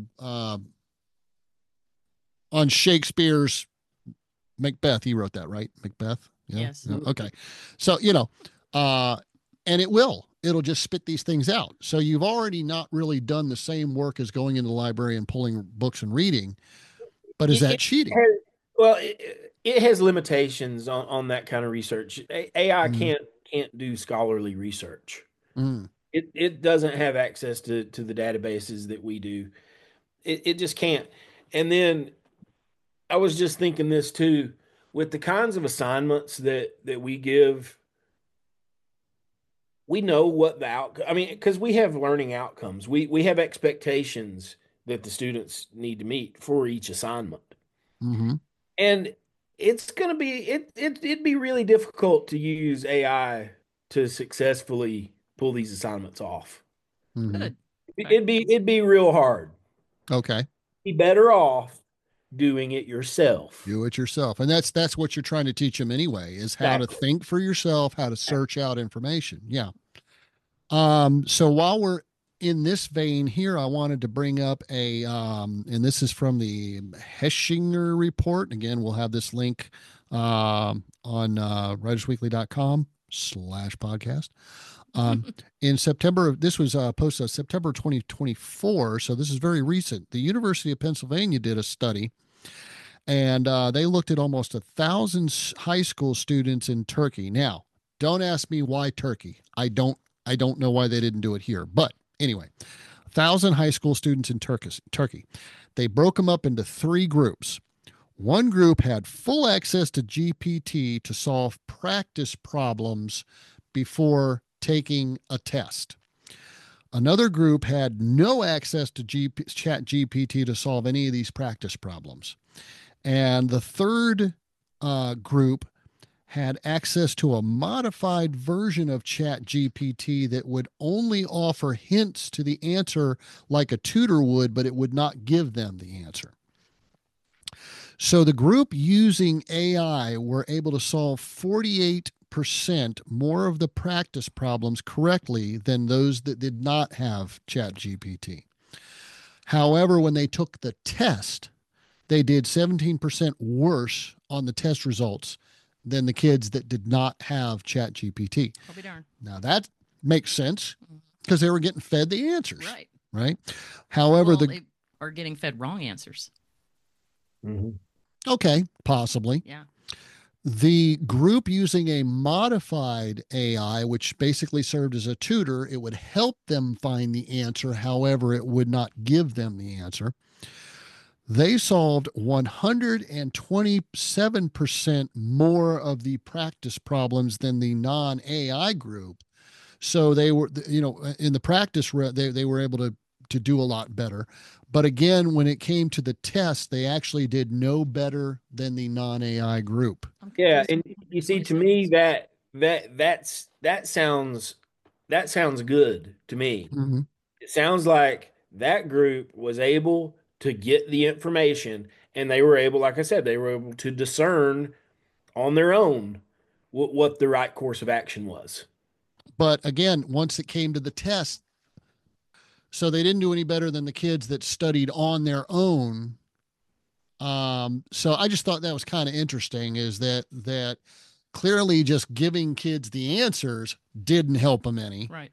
on Shakespeare's Macbeth. He wrote that, right? Macbeth. Yeah? Yes. Yeah. Okay. So, and it'll just spit these things out. So you've already not really done the same work as going into the library and pulling books and reading, but is that cheating? It has limitations on that kind of research. AI can't do scholarly research. It doesn't have access to the databases that we do. It just can't. And then I was just thinking this too, with the kinds of assignments that we give, we know what the outcome, I mean, because we have learning outcomes. We have expectations that the students need to meet for each assignment. And it's going to be, it'd be really difficult to use AI to successfully pull these assignments off. Good. It'd be real hard. Okay. Be better off doing it yourself. Do it yourself. And that's what you're trying to teach them anyway, is how to think for yourself, how to search out information. Yeah. So while we're in this vein here, I wanted to bring up and this is from the Hechinger report. Again, we'll have this link on writersweekly.com/podcast. In September, this was posted September 2024, so this is very recent. The University of Pennsylvania did a study, and they looked at almost 1,000 high school students in Turkey. Now, don't ask me why Turkey. I don't know why they didn't do it here, but anyway, 1,000 high school students in Turkey. They broke them up into 3 groups. One group had full access to GPT to solve practice problems before taking a test. Another group had no access to Chat GPT to solve any of these practice problems. And the third group had access to a modified version of Chat GPT that would only offer hints to the answer like a tutor would, but it would not give them the answer. So the group using AI were able to solve 48% more of the practice problems correctly than those that did not have Chat GPT. However, when they took the test, they did 17% worse on the test results than the kids that did not have Chat GPT. I'll be darned. Now that makes sense because they were getting fed the answers. Right. However, they are getting fed wrong answers. Okay, possibly. Yeah. The group using a modified AI, which basically served as a tutor, it would help them find the answer. However, it would not give them the answer. They solved 127% more of the practice problems than the non-AI group. So they were, in the practice, they were able to do a lot better. But again, when it came to the test, they actually did no better than the non-AI group. Yeah, and you see, to me, that sounds good to me. It sounds like that group was able to get the information, and they were able, like I said, they were able to discern on their own what the right course of action was. But again, once it came to the test, so they didn't do any better than the kids that studied on their own. So I just thought that was kind of interesting, is that clearly just giving kids the answers didn't help them any. Right.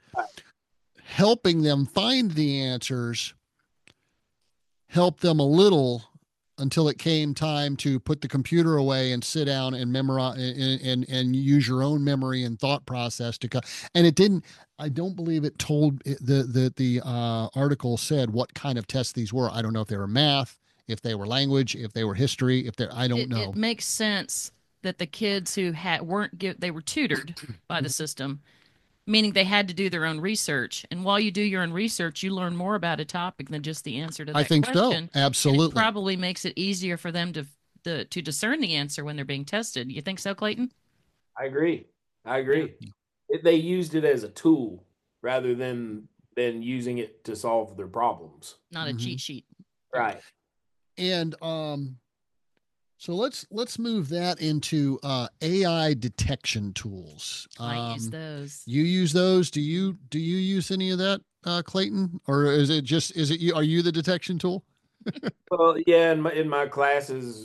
Helping them find the answers helped them a little, until it came time to put the computer away and sit down and memorize and use your own memory and thought process and it didn't. I don't believe it told the article said what kind of tests these were. I don't know if they were math, if they were language, if they were history, I don't know. It makes sense that the kids who they were tutored by the system, meaning they had to do their own research. And while you do your own research, you learn more about a topic than just the answer to that question. I think so. Absolutely. And it probably makes it easier for them to discern the answer when they're being tested. You think so, Clayton? I agree. They used it as a tool rather than using it to solve their problems. Not a cheat sheet. Right. And so let's move that into AI detection tools. I use those. You use those? Do you use any of that, Clayton, or is it you? Are you the detection tool? Well, yeah, in my classes,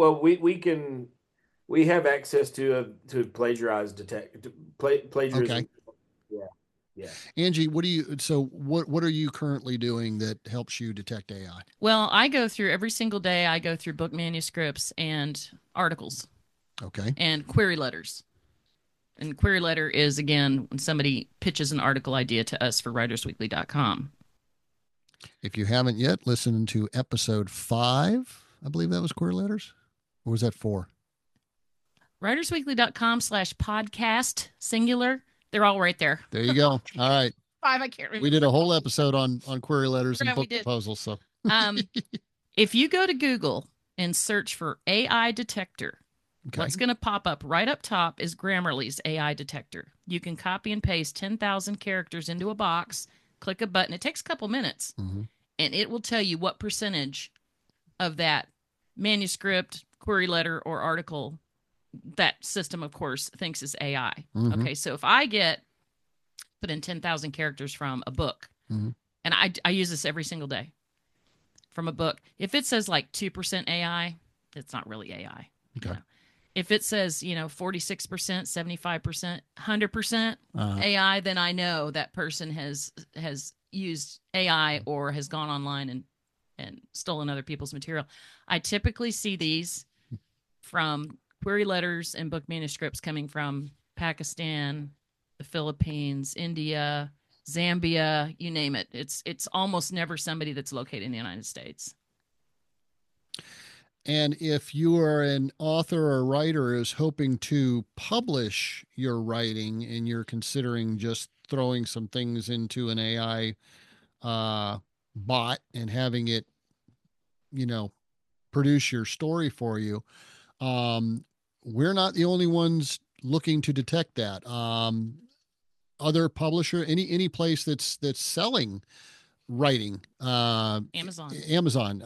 we have access to plagiarism. Okay. Yeah. Angie, what are you currently doing that helps you detect AI? Well, I go through every single day. I go through book manuscripts and articles. Okay. And query letters. And query letter is, again, when somebody pitches an article idea to us for writersweekly.com. If you haven't yet listened to episode 5, I believe that was query letters. Or was that 4? writersweekly.com/podcast, singular. They're all right there. There you go. All right. 5, I can't remember. We did a whole episode on query letters and book proposals. So, if you go to Google and search for AI detector, what's going to pop up right up top is Grammarly's AI detector. You can copy and paste 10,000 characters into a box, click a button. It takes a couple minutes, and it will tell you what percentage of that manuscript, query letter, or article that system, of course, thinks is AI. Okay, so if I put in 10,000 characters from a book, and I use this every single day from a book. If it says like 2% AI, it's not really AI. Okay. You know? If it says 46%, 75%, 100% AI, then I know that person has used AI or has gone online and stolen other people's material. I typically see these from query letters and book manuscripts coming from Pakistan, the Philippines, India, Zambia, you name it. It's almost never somebody that's located in the United States. And if you are an author or writer who's hoping to publish your writing and you're considering just throwing some things into an AI bot and having it, produce your story for you, we're not the only ones looking to detect that. Other publisher, any place that's selling writing, Amazon,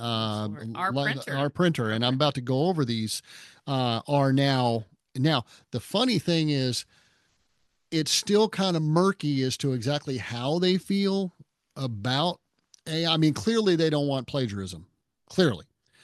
our printer, and I'm about to go over these, are now. The funny thing is, it's still kind of murky as to exactly how they feel about AI. I mean, clearly they don't want plagiarism, clearly.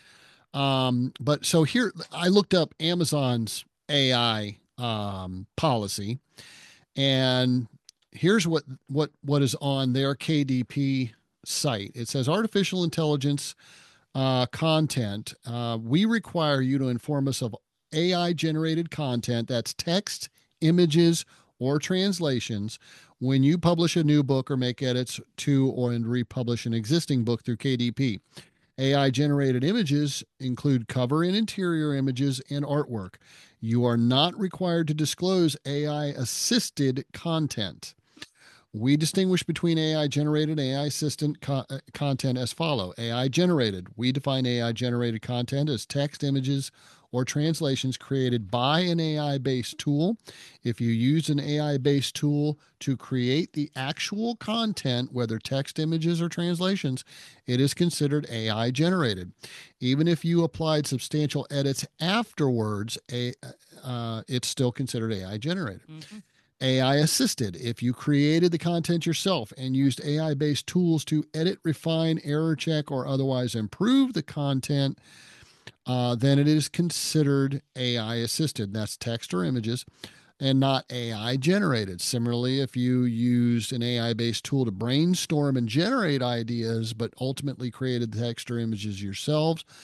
But so here, I looked up Amazon's AI policy, and here's what is on their KDP site. It says artificial intelligence content. We require you to inform us of AI generated content that's text, images, or translations when you publish a new book or make edits to or and republish an existing book through KDP. AI generated images include cover and interior images and artwork. You are not required to disclose AI assisted content. We distinguish between AI generated and AI assistant content as follow. AI generated. We define AI generated content as text, images, or translations created by an AI-based tool. If you use an AI-based tool to create the actual content, whether text, images, or translations, it is considered AI generated. Even if you applied substantial edits afterwards, it's still considered AI generated. AI assisted. If you created the content yourself and used AI-based tools to edit, refine, error check, or otherwise improve the content, then it is considered AI assisted. That's text or images and not AI generated. Similarly, if you used an AI-based tool to brainstorm and generate ideas, but ultimately created the text or images yourselves,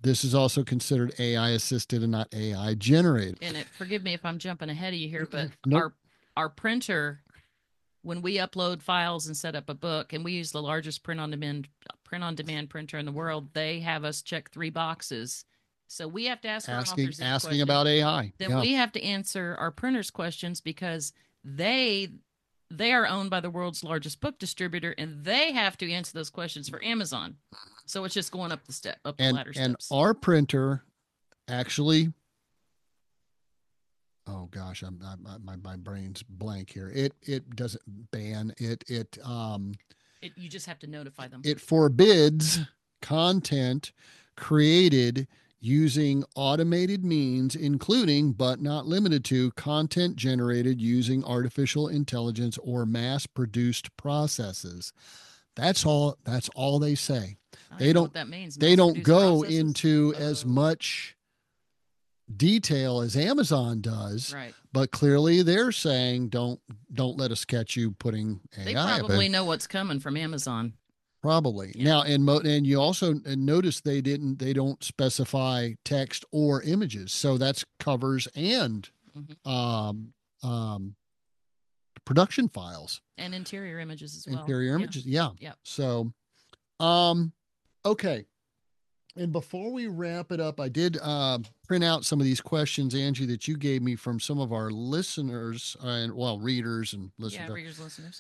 this is also considered AI assisted and not AI generated. And forgive me if I'm jumping ahead of you here, but Nope. our printer, when we upload files and set up a book, and we use the largest print on demand printer in the world, they have us check 3 boxes. So we have to ask our authors asking about AI. Then we have to answer our printers questions, because they are owned by the world's largest book distributor, and they have to answer those questions for Amazon. So it's just going up the ladder steps. And our printer actually, oh gosh, my brain's blank here. It doesn't ban it. You just have to notify them. It forbids content created using automated means, including but not limited to content generated using artificial intelligence or mass-produced processes. That's all they say. They don't know what that means. They don't go into as much detail as Amazon does. Right. But clearly they're saying don't let us catch you putting AI. They probably know what's coming from Amazon. Probably. Yeah. Now, and you also notice they don't specify text or images. So that's covers and production files. And interior images as well. Interior images, yeah. So okay. And before we wrap it up, I did print out some of these questions, Angie, that you gave me from some of our listeners readers and listeners. Yeah, readers, listeners.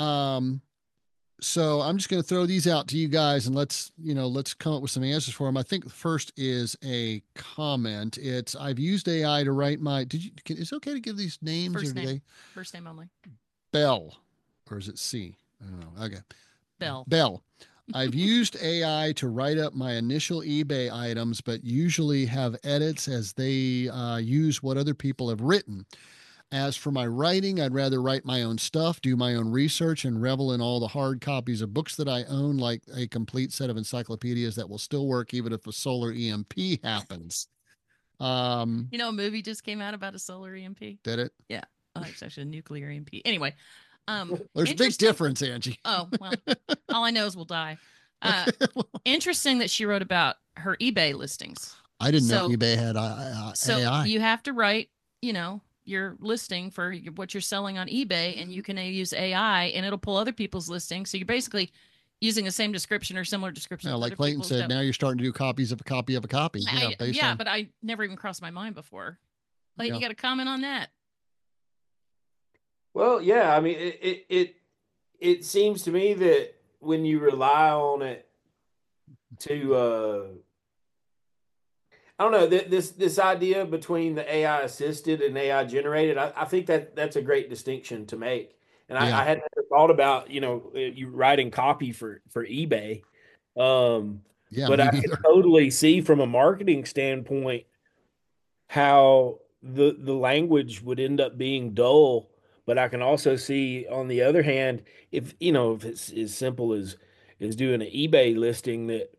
So I'm just going to throw these out to you guys, and let's come up with some answers for them. I think the first is a comment. It's, I've used AI to write my, is it okay to give these names? First name only. Bell, or is it C? I don't know. Okay. Bell. I've used AI to write up my initial eBay items, but usually have edits as they use what other people have written. As for my writing, I'd rather write my own stuff, do my own research, and revel in all the hard copies of books that I own, like a complete set of encyclopedias that will still work even if a solar EMP happens. A movie just came out about a solar EMP. Did it? Yeah. Oh, it's actually a nuclear EMP. Anyway. There's a big difference, Angie. Oh, well, all I know is we'll die. Interesting that she wrote about her eBay listings. I didn't know eBay had AI. So you have to write, your listing for what you're selling on eBay, and you can use AI, and it'll pull other people's listings. So you're basically using the same description or similar description. Like Clayton said, now you're starting to do copies of a copy of a copy. But I never even crossed my mind before. Clayton, you got a comment on that? Well, yeah. I mean, it seems to me that when you rely on it to, I don't know, this idea between the AI assisted and AI generated, I think that's a great distinction to make. And I had never thought about, you writing copy for eBay. But I can totally see from a marketing standpoint how the language would end up being dull. But I can also see, on the other hand, if it's as simple as doing an eBay listing, that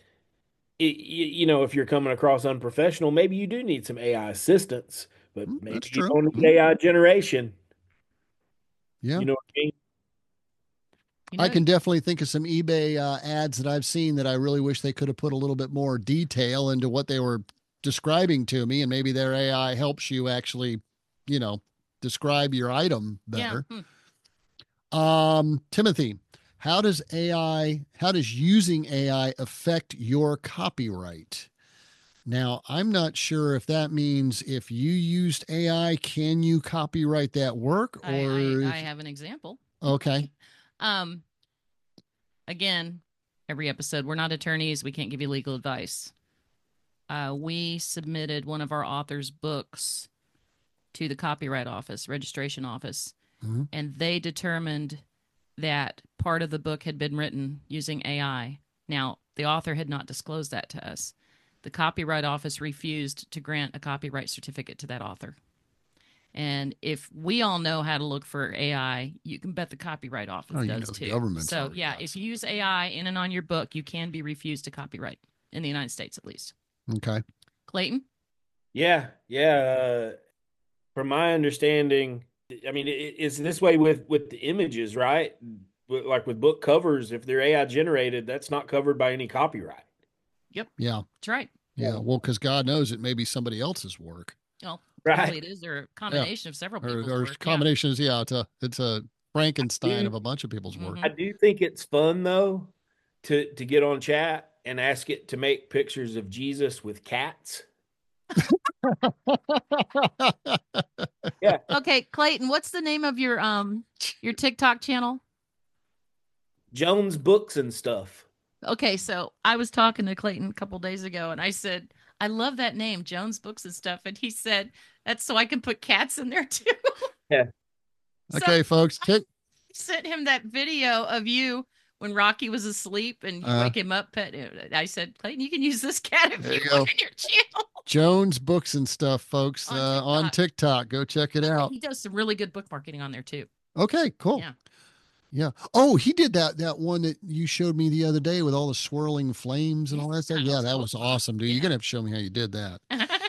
if you're coming across unprofessional, maybe you do need some AI assistance, but maybe you don't need AI generation. Yeah. You know what I mean? I can definitely think of some eBay ads that I've seen that I really wish they could have put a little bit more detail into what they were describing to me, and maybe their AI helps you actually, describe your item better. Yeah. Timothy, how does using AI affect your copyright? Now, I'm not sure if that means if you used AI, can you copyright that work? Or I have an example. Okay. Again, every episode, we're not attorneys. We can't give you legal advice. We submitted one of our authors' books to the Copyright Office, Registration Office, and they determined that part of the book had been written using AI. Now, the author had not disclosed that to us. The Copyright Office refused to grant a copyright certificate to that author. And if we all know how to look for AI, you can bet the Copyright Office does too. So, if you use AI in and on your book, you can be refused to copyright in the United States, at least. Okay. Clayton? Yeah. From my understanding, I mean, it's this way with the images, right? Like with book covers, if they're AI generated, that's not covered by any copyright. Yep. Yeah. That's right. Yeah. Well, because God knows it may be somebody else's work. Well, Right. hopefully it is, or a combination of several people's Or work. combinations. Yeah. It's a Frankenstein do, of a bunch of people's work. I do think it's fun though to get on chat and ask it to make pictures of Jesus with cats. Yeah. Okay, Clayton, what's the name of your TikTok channel? Jones Books and Stuff. Okay, so I was talking to Clayton a couple days ago, and I said, I love that name, Jones Books and Stuff. And he said, that's so I can put cats in there too. Yeah. Okay, folks. I sent him that video of you when Rocky was asleep and you wake him up. I said, Clayton, you can use this cat if you want in your channel. Jones Books and Stuff, folks, on TikTok. Go check it out. He does some really good book marketing on there too. Okay, cool. Yeah. Yeah. Oh, he did that one that you showed me the other day with all the swirling flames and all that stuff. Yeah, that was awesome, dude. You're gonna have to show me how you did that.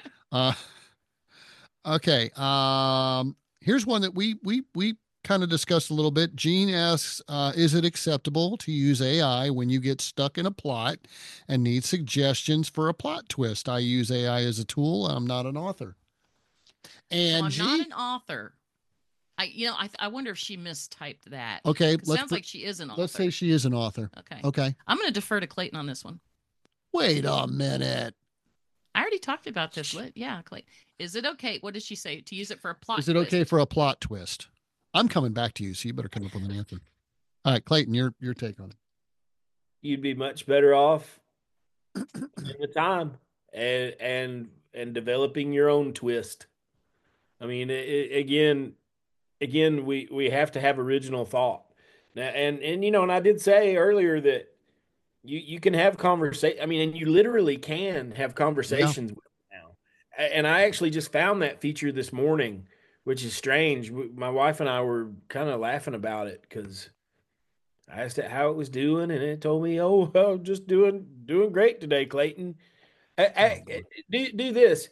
Okay. Here's one that we kind of discussed a little bit. Gene asks, is it acceptable to use AI when you get stuck in a plot and need suggestions for a plot twist? I use AI as a tool. I'm not an author. And so I'm not an author. I wonder if she mistyped that. Okay. It sounds like she is an author. Let's say she is an author. Okay. I'm going to defer to Clayton on this one. Wait a minute. I already talked about this. Yeah, Clayton. Is it okay? What did she say? To use it for a plot twist? Is it okay for a plot twist? I'm coming back to you, so you better come up with an answer. All right, Clayton, your take on it. You'd be much better off in the time and developing your own twist. I mean, again, we have to have original thought. Now, and I did say earlier that you can have conversation. I mean, and you literally can have conversations with it now. And I actually just found that feature this morning, which is strange. My wife and I were kind of laughing about it because I asked it how it was doing, and it told me, "Oh, just doing great today, Clayton." Do this.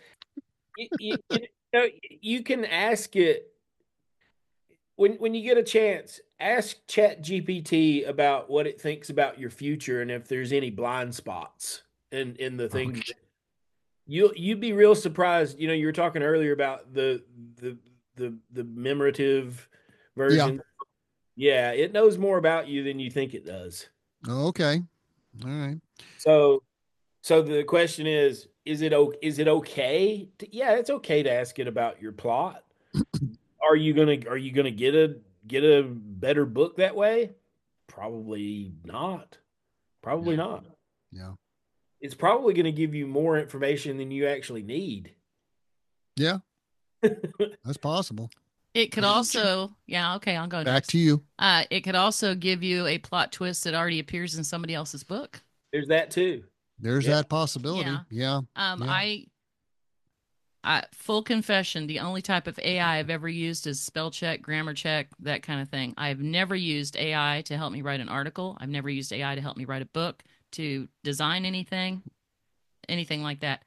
You can ask it when you get a chance. Ask ChatGPT about what it thinks about your future and if there's any blind spots in the things. Okay. You'd be real surprised. You were talking earlier about the memorative version. Yeah, it knows more about you than you think it does. Okay. All right. So the question is it okay? Yeah, it's okay to ask it about your plot. Are you gonna get a better book that way? Probably not. Probably not. Yeah. It's probably going to give you more information than you actually need. Yeah. That's possible. It could also, okay, I'll go back to you. It could also give you a plot twist that already appears in somebody else's book. There's that too. There's that possibility. Yeah. Full confession, the only type of AI I've ever used is spell check, grammar check, that kind of thing. I've never used AI to help me write an article. I've never used AI to help me write a book, to design anything like that.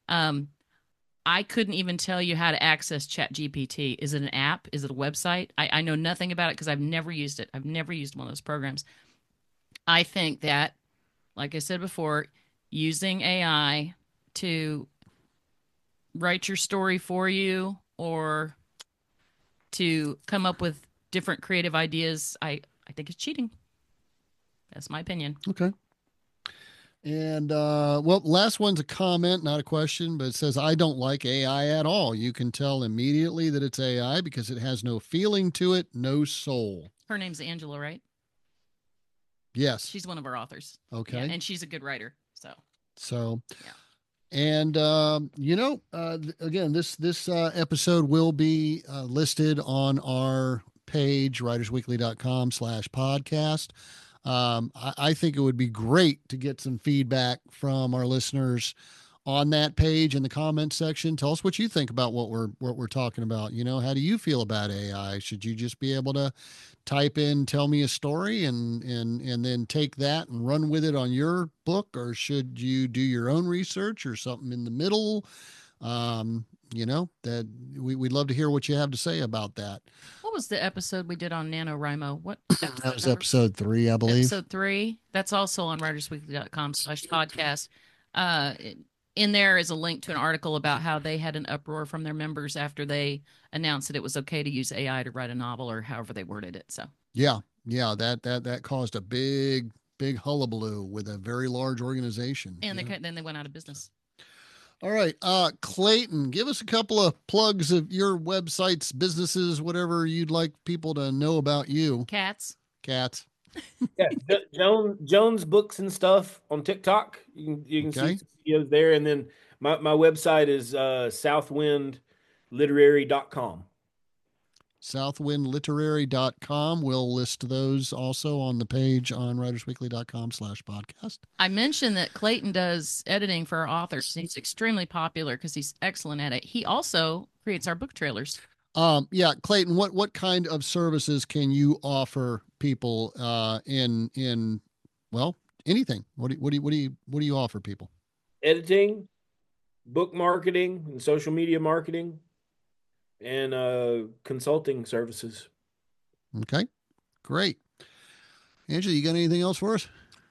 I couldn't even tell you how to access ChatGPT. Is it an app? Is it a website? I know nothing about it because I've never used it. I've never used one of those programs. I think that, like I said before, using AI to write your story for you or to come up with different creative ideas, I think it's cheating. That's my opinion. Okay. And last one's a comment, not a question, but it says, I don't like AI at all. You can tell immediately that it's AI because it has no feeling to it, no soul. Her name's Angela, right? Yes. She's one of our authors. Okay. Yeah, and she's a good writer. So yeah. And, again, this episode will be listed on our page, writersweekly.com/podcast. I think it would be great to get some feedback from our listeners on that page in the comments section. Tell us what you think about what we're talking about. How do you feel about AI? Should you just be able to type in, tell me a story and then take that and run with it on your book? Or should you do your own research or something in the middle? That we'd love to hear what you have to say about that. What was the episode we did on NaNoWriMo? What that was episode 3, I believe. Episode 3. That's also on writersweekly.com/podcast. in there is a link to an article about how they had an uproar from their members after they announced that it was okay to use AI to write a novel, or however they worded it. So Yeah, that caused a big hullabaloo with a very large organization. and Yeah. then they went out of business. All right, Clayton, give us a couple of plugs of your websites, businesses, whatever you'd like people to know about you. Cats. Yeah, Jones Books and Stuff on TikTok. You can Okay. see some videos there, and then my website is southwindliterary.com. Southwindliterary.com. We'll list those also on the page on writersweekly.com/podcast. I mentioned that Clayton does editing for our authors. He's extremely popular because he's excellent at it. He also creates our book trailers. Yeah, Clayton, what kind of services can you offer people in well, anything? What do you offer people? Editing, book marketing, and social media marketing, and consulting services. Okay. Great. Angela, you got anything else for us?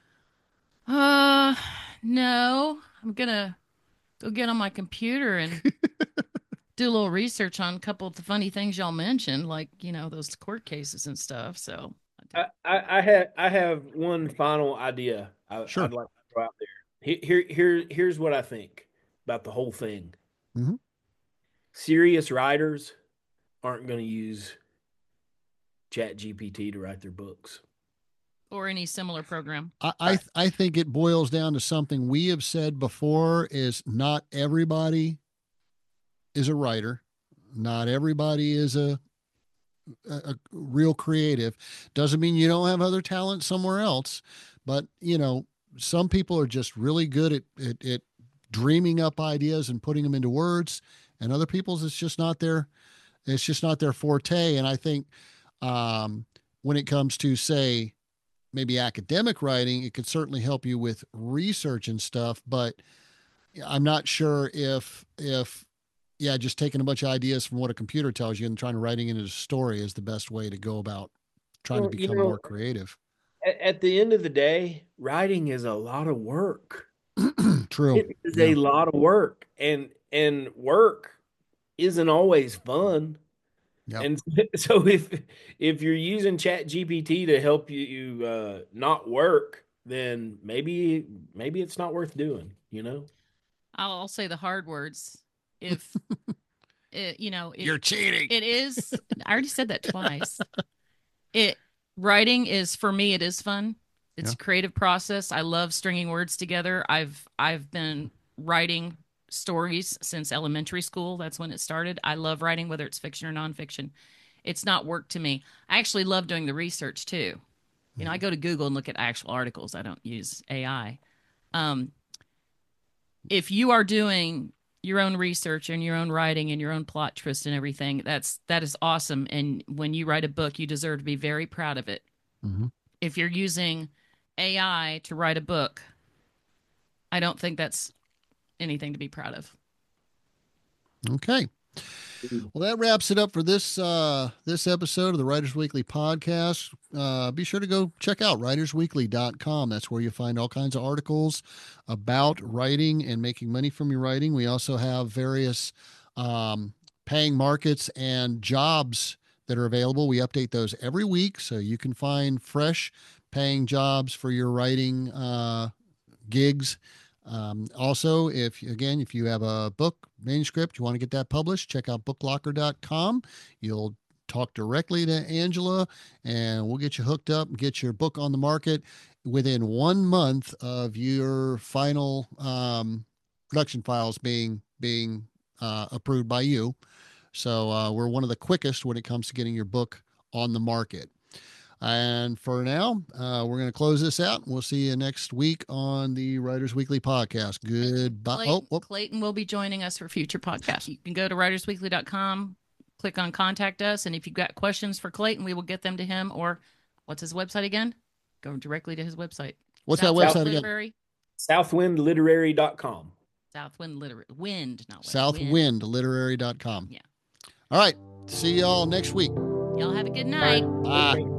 No. I'm gonna go get on my computer and do a little research on a couple of the funny things y'all mentioned, like, those court cases and stuff. So I have one final idea. Sure. I'd like to throw out there. Here's what I think about the whole thing. Mm-hmm. Serious writers aren't going to use ChatGPT to write their books or any similar program. I think it boils down to something we have said before: is not everybody is a writer, not everybody is a real creative. Doesn't mean you don't have other talent somewhere else, but some people are just really good at dreaming up ideas and putting them into words, and other people's it's just not their forte. And I think when it comes to, say, maybe academic writing, it could certainly help you with research and stuff, but I'm not sure if just taking a bunch of ideas from what a computer tells you and trying to writing it into a story is the best way to go about trying to become more creative. At the end of the day, writing is a lot of work. True. It is a lot of work, and work isn't always fun. Yep. And so if you're using ChatGPT to help you not work, then maybe it's not worth doing, I'll say the hard words. If you're cheating. It is. I already said that twice. Writing is, for me, it is fun. It's a creative process. I love stringing words together. I've been writing stories since elementary school. That's when it started. I love writing, whether it's fiction or nonfiction. It's not work to me. I actually love doing the research too. I go to Google and look at actual articles. I don't use AI. If you are doing your own research and your own writing and your own plot twist and everything, that is awesome. And when you write a book, you deserve to be very proud of it. Mm-hmm. If you're using AI to write a book, I don't think that's anything to be proud of. Okay. Well, that wraps it up for this episode of the Writers Weekly podcast. Be sure to go check out writersweekly.com. That's where you find all kinds of articles about writing and making money from your writing. We also have various paying markets and jobs that are available. We update those every week, so you can find fresh paying jobs for your writing gigs. Also, if you have a book manuscript, you want to get that published, check out booklocker.com. You'll talk directly to Angela and we'll get you hooked up and get your book on the market within 1 month of your final production files being approved by you. So we're one of the quickest when it comes to getting your book on the market. And for now, we're going to close this out. We'll see you next week on the Writers Weekly podcast. Goodbye. Clayton will be joining us for future podcasts. You can go to writersweekly.com, click on contact us. And if you've got questions for Clayton, we will get them to him. Or what's his website again? Go directly to his website. What's that website again? Southwindliterary.com. Southwindliterary.com. Yeah. All right. See y'all next week. Y'all have a good night. Bye.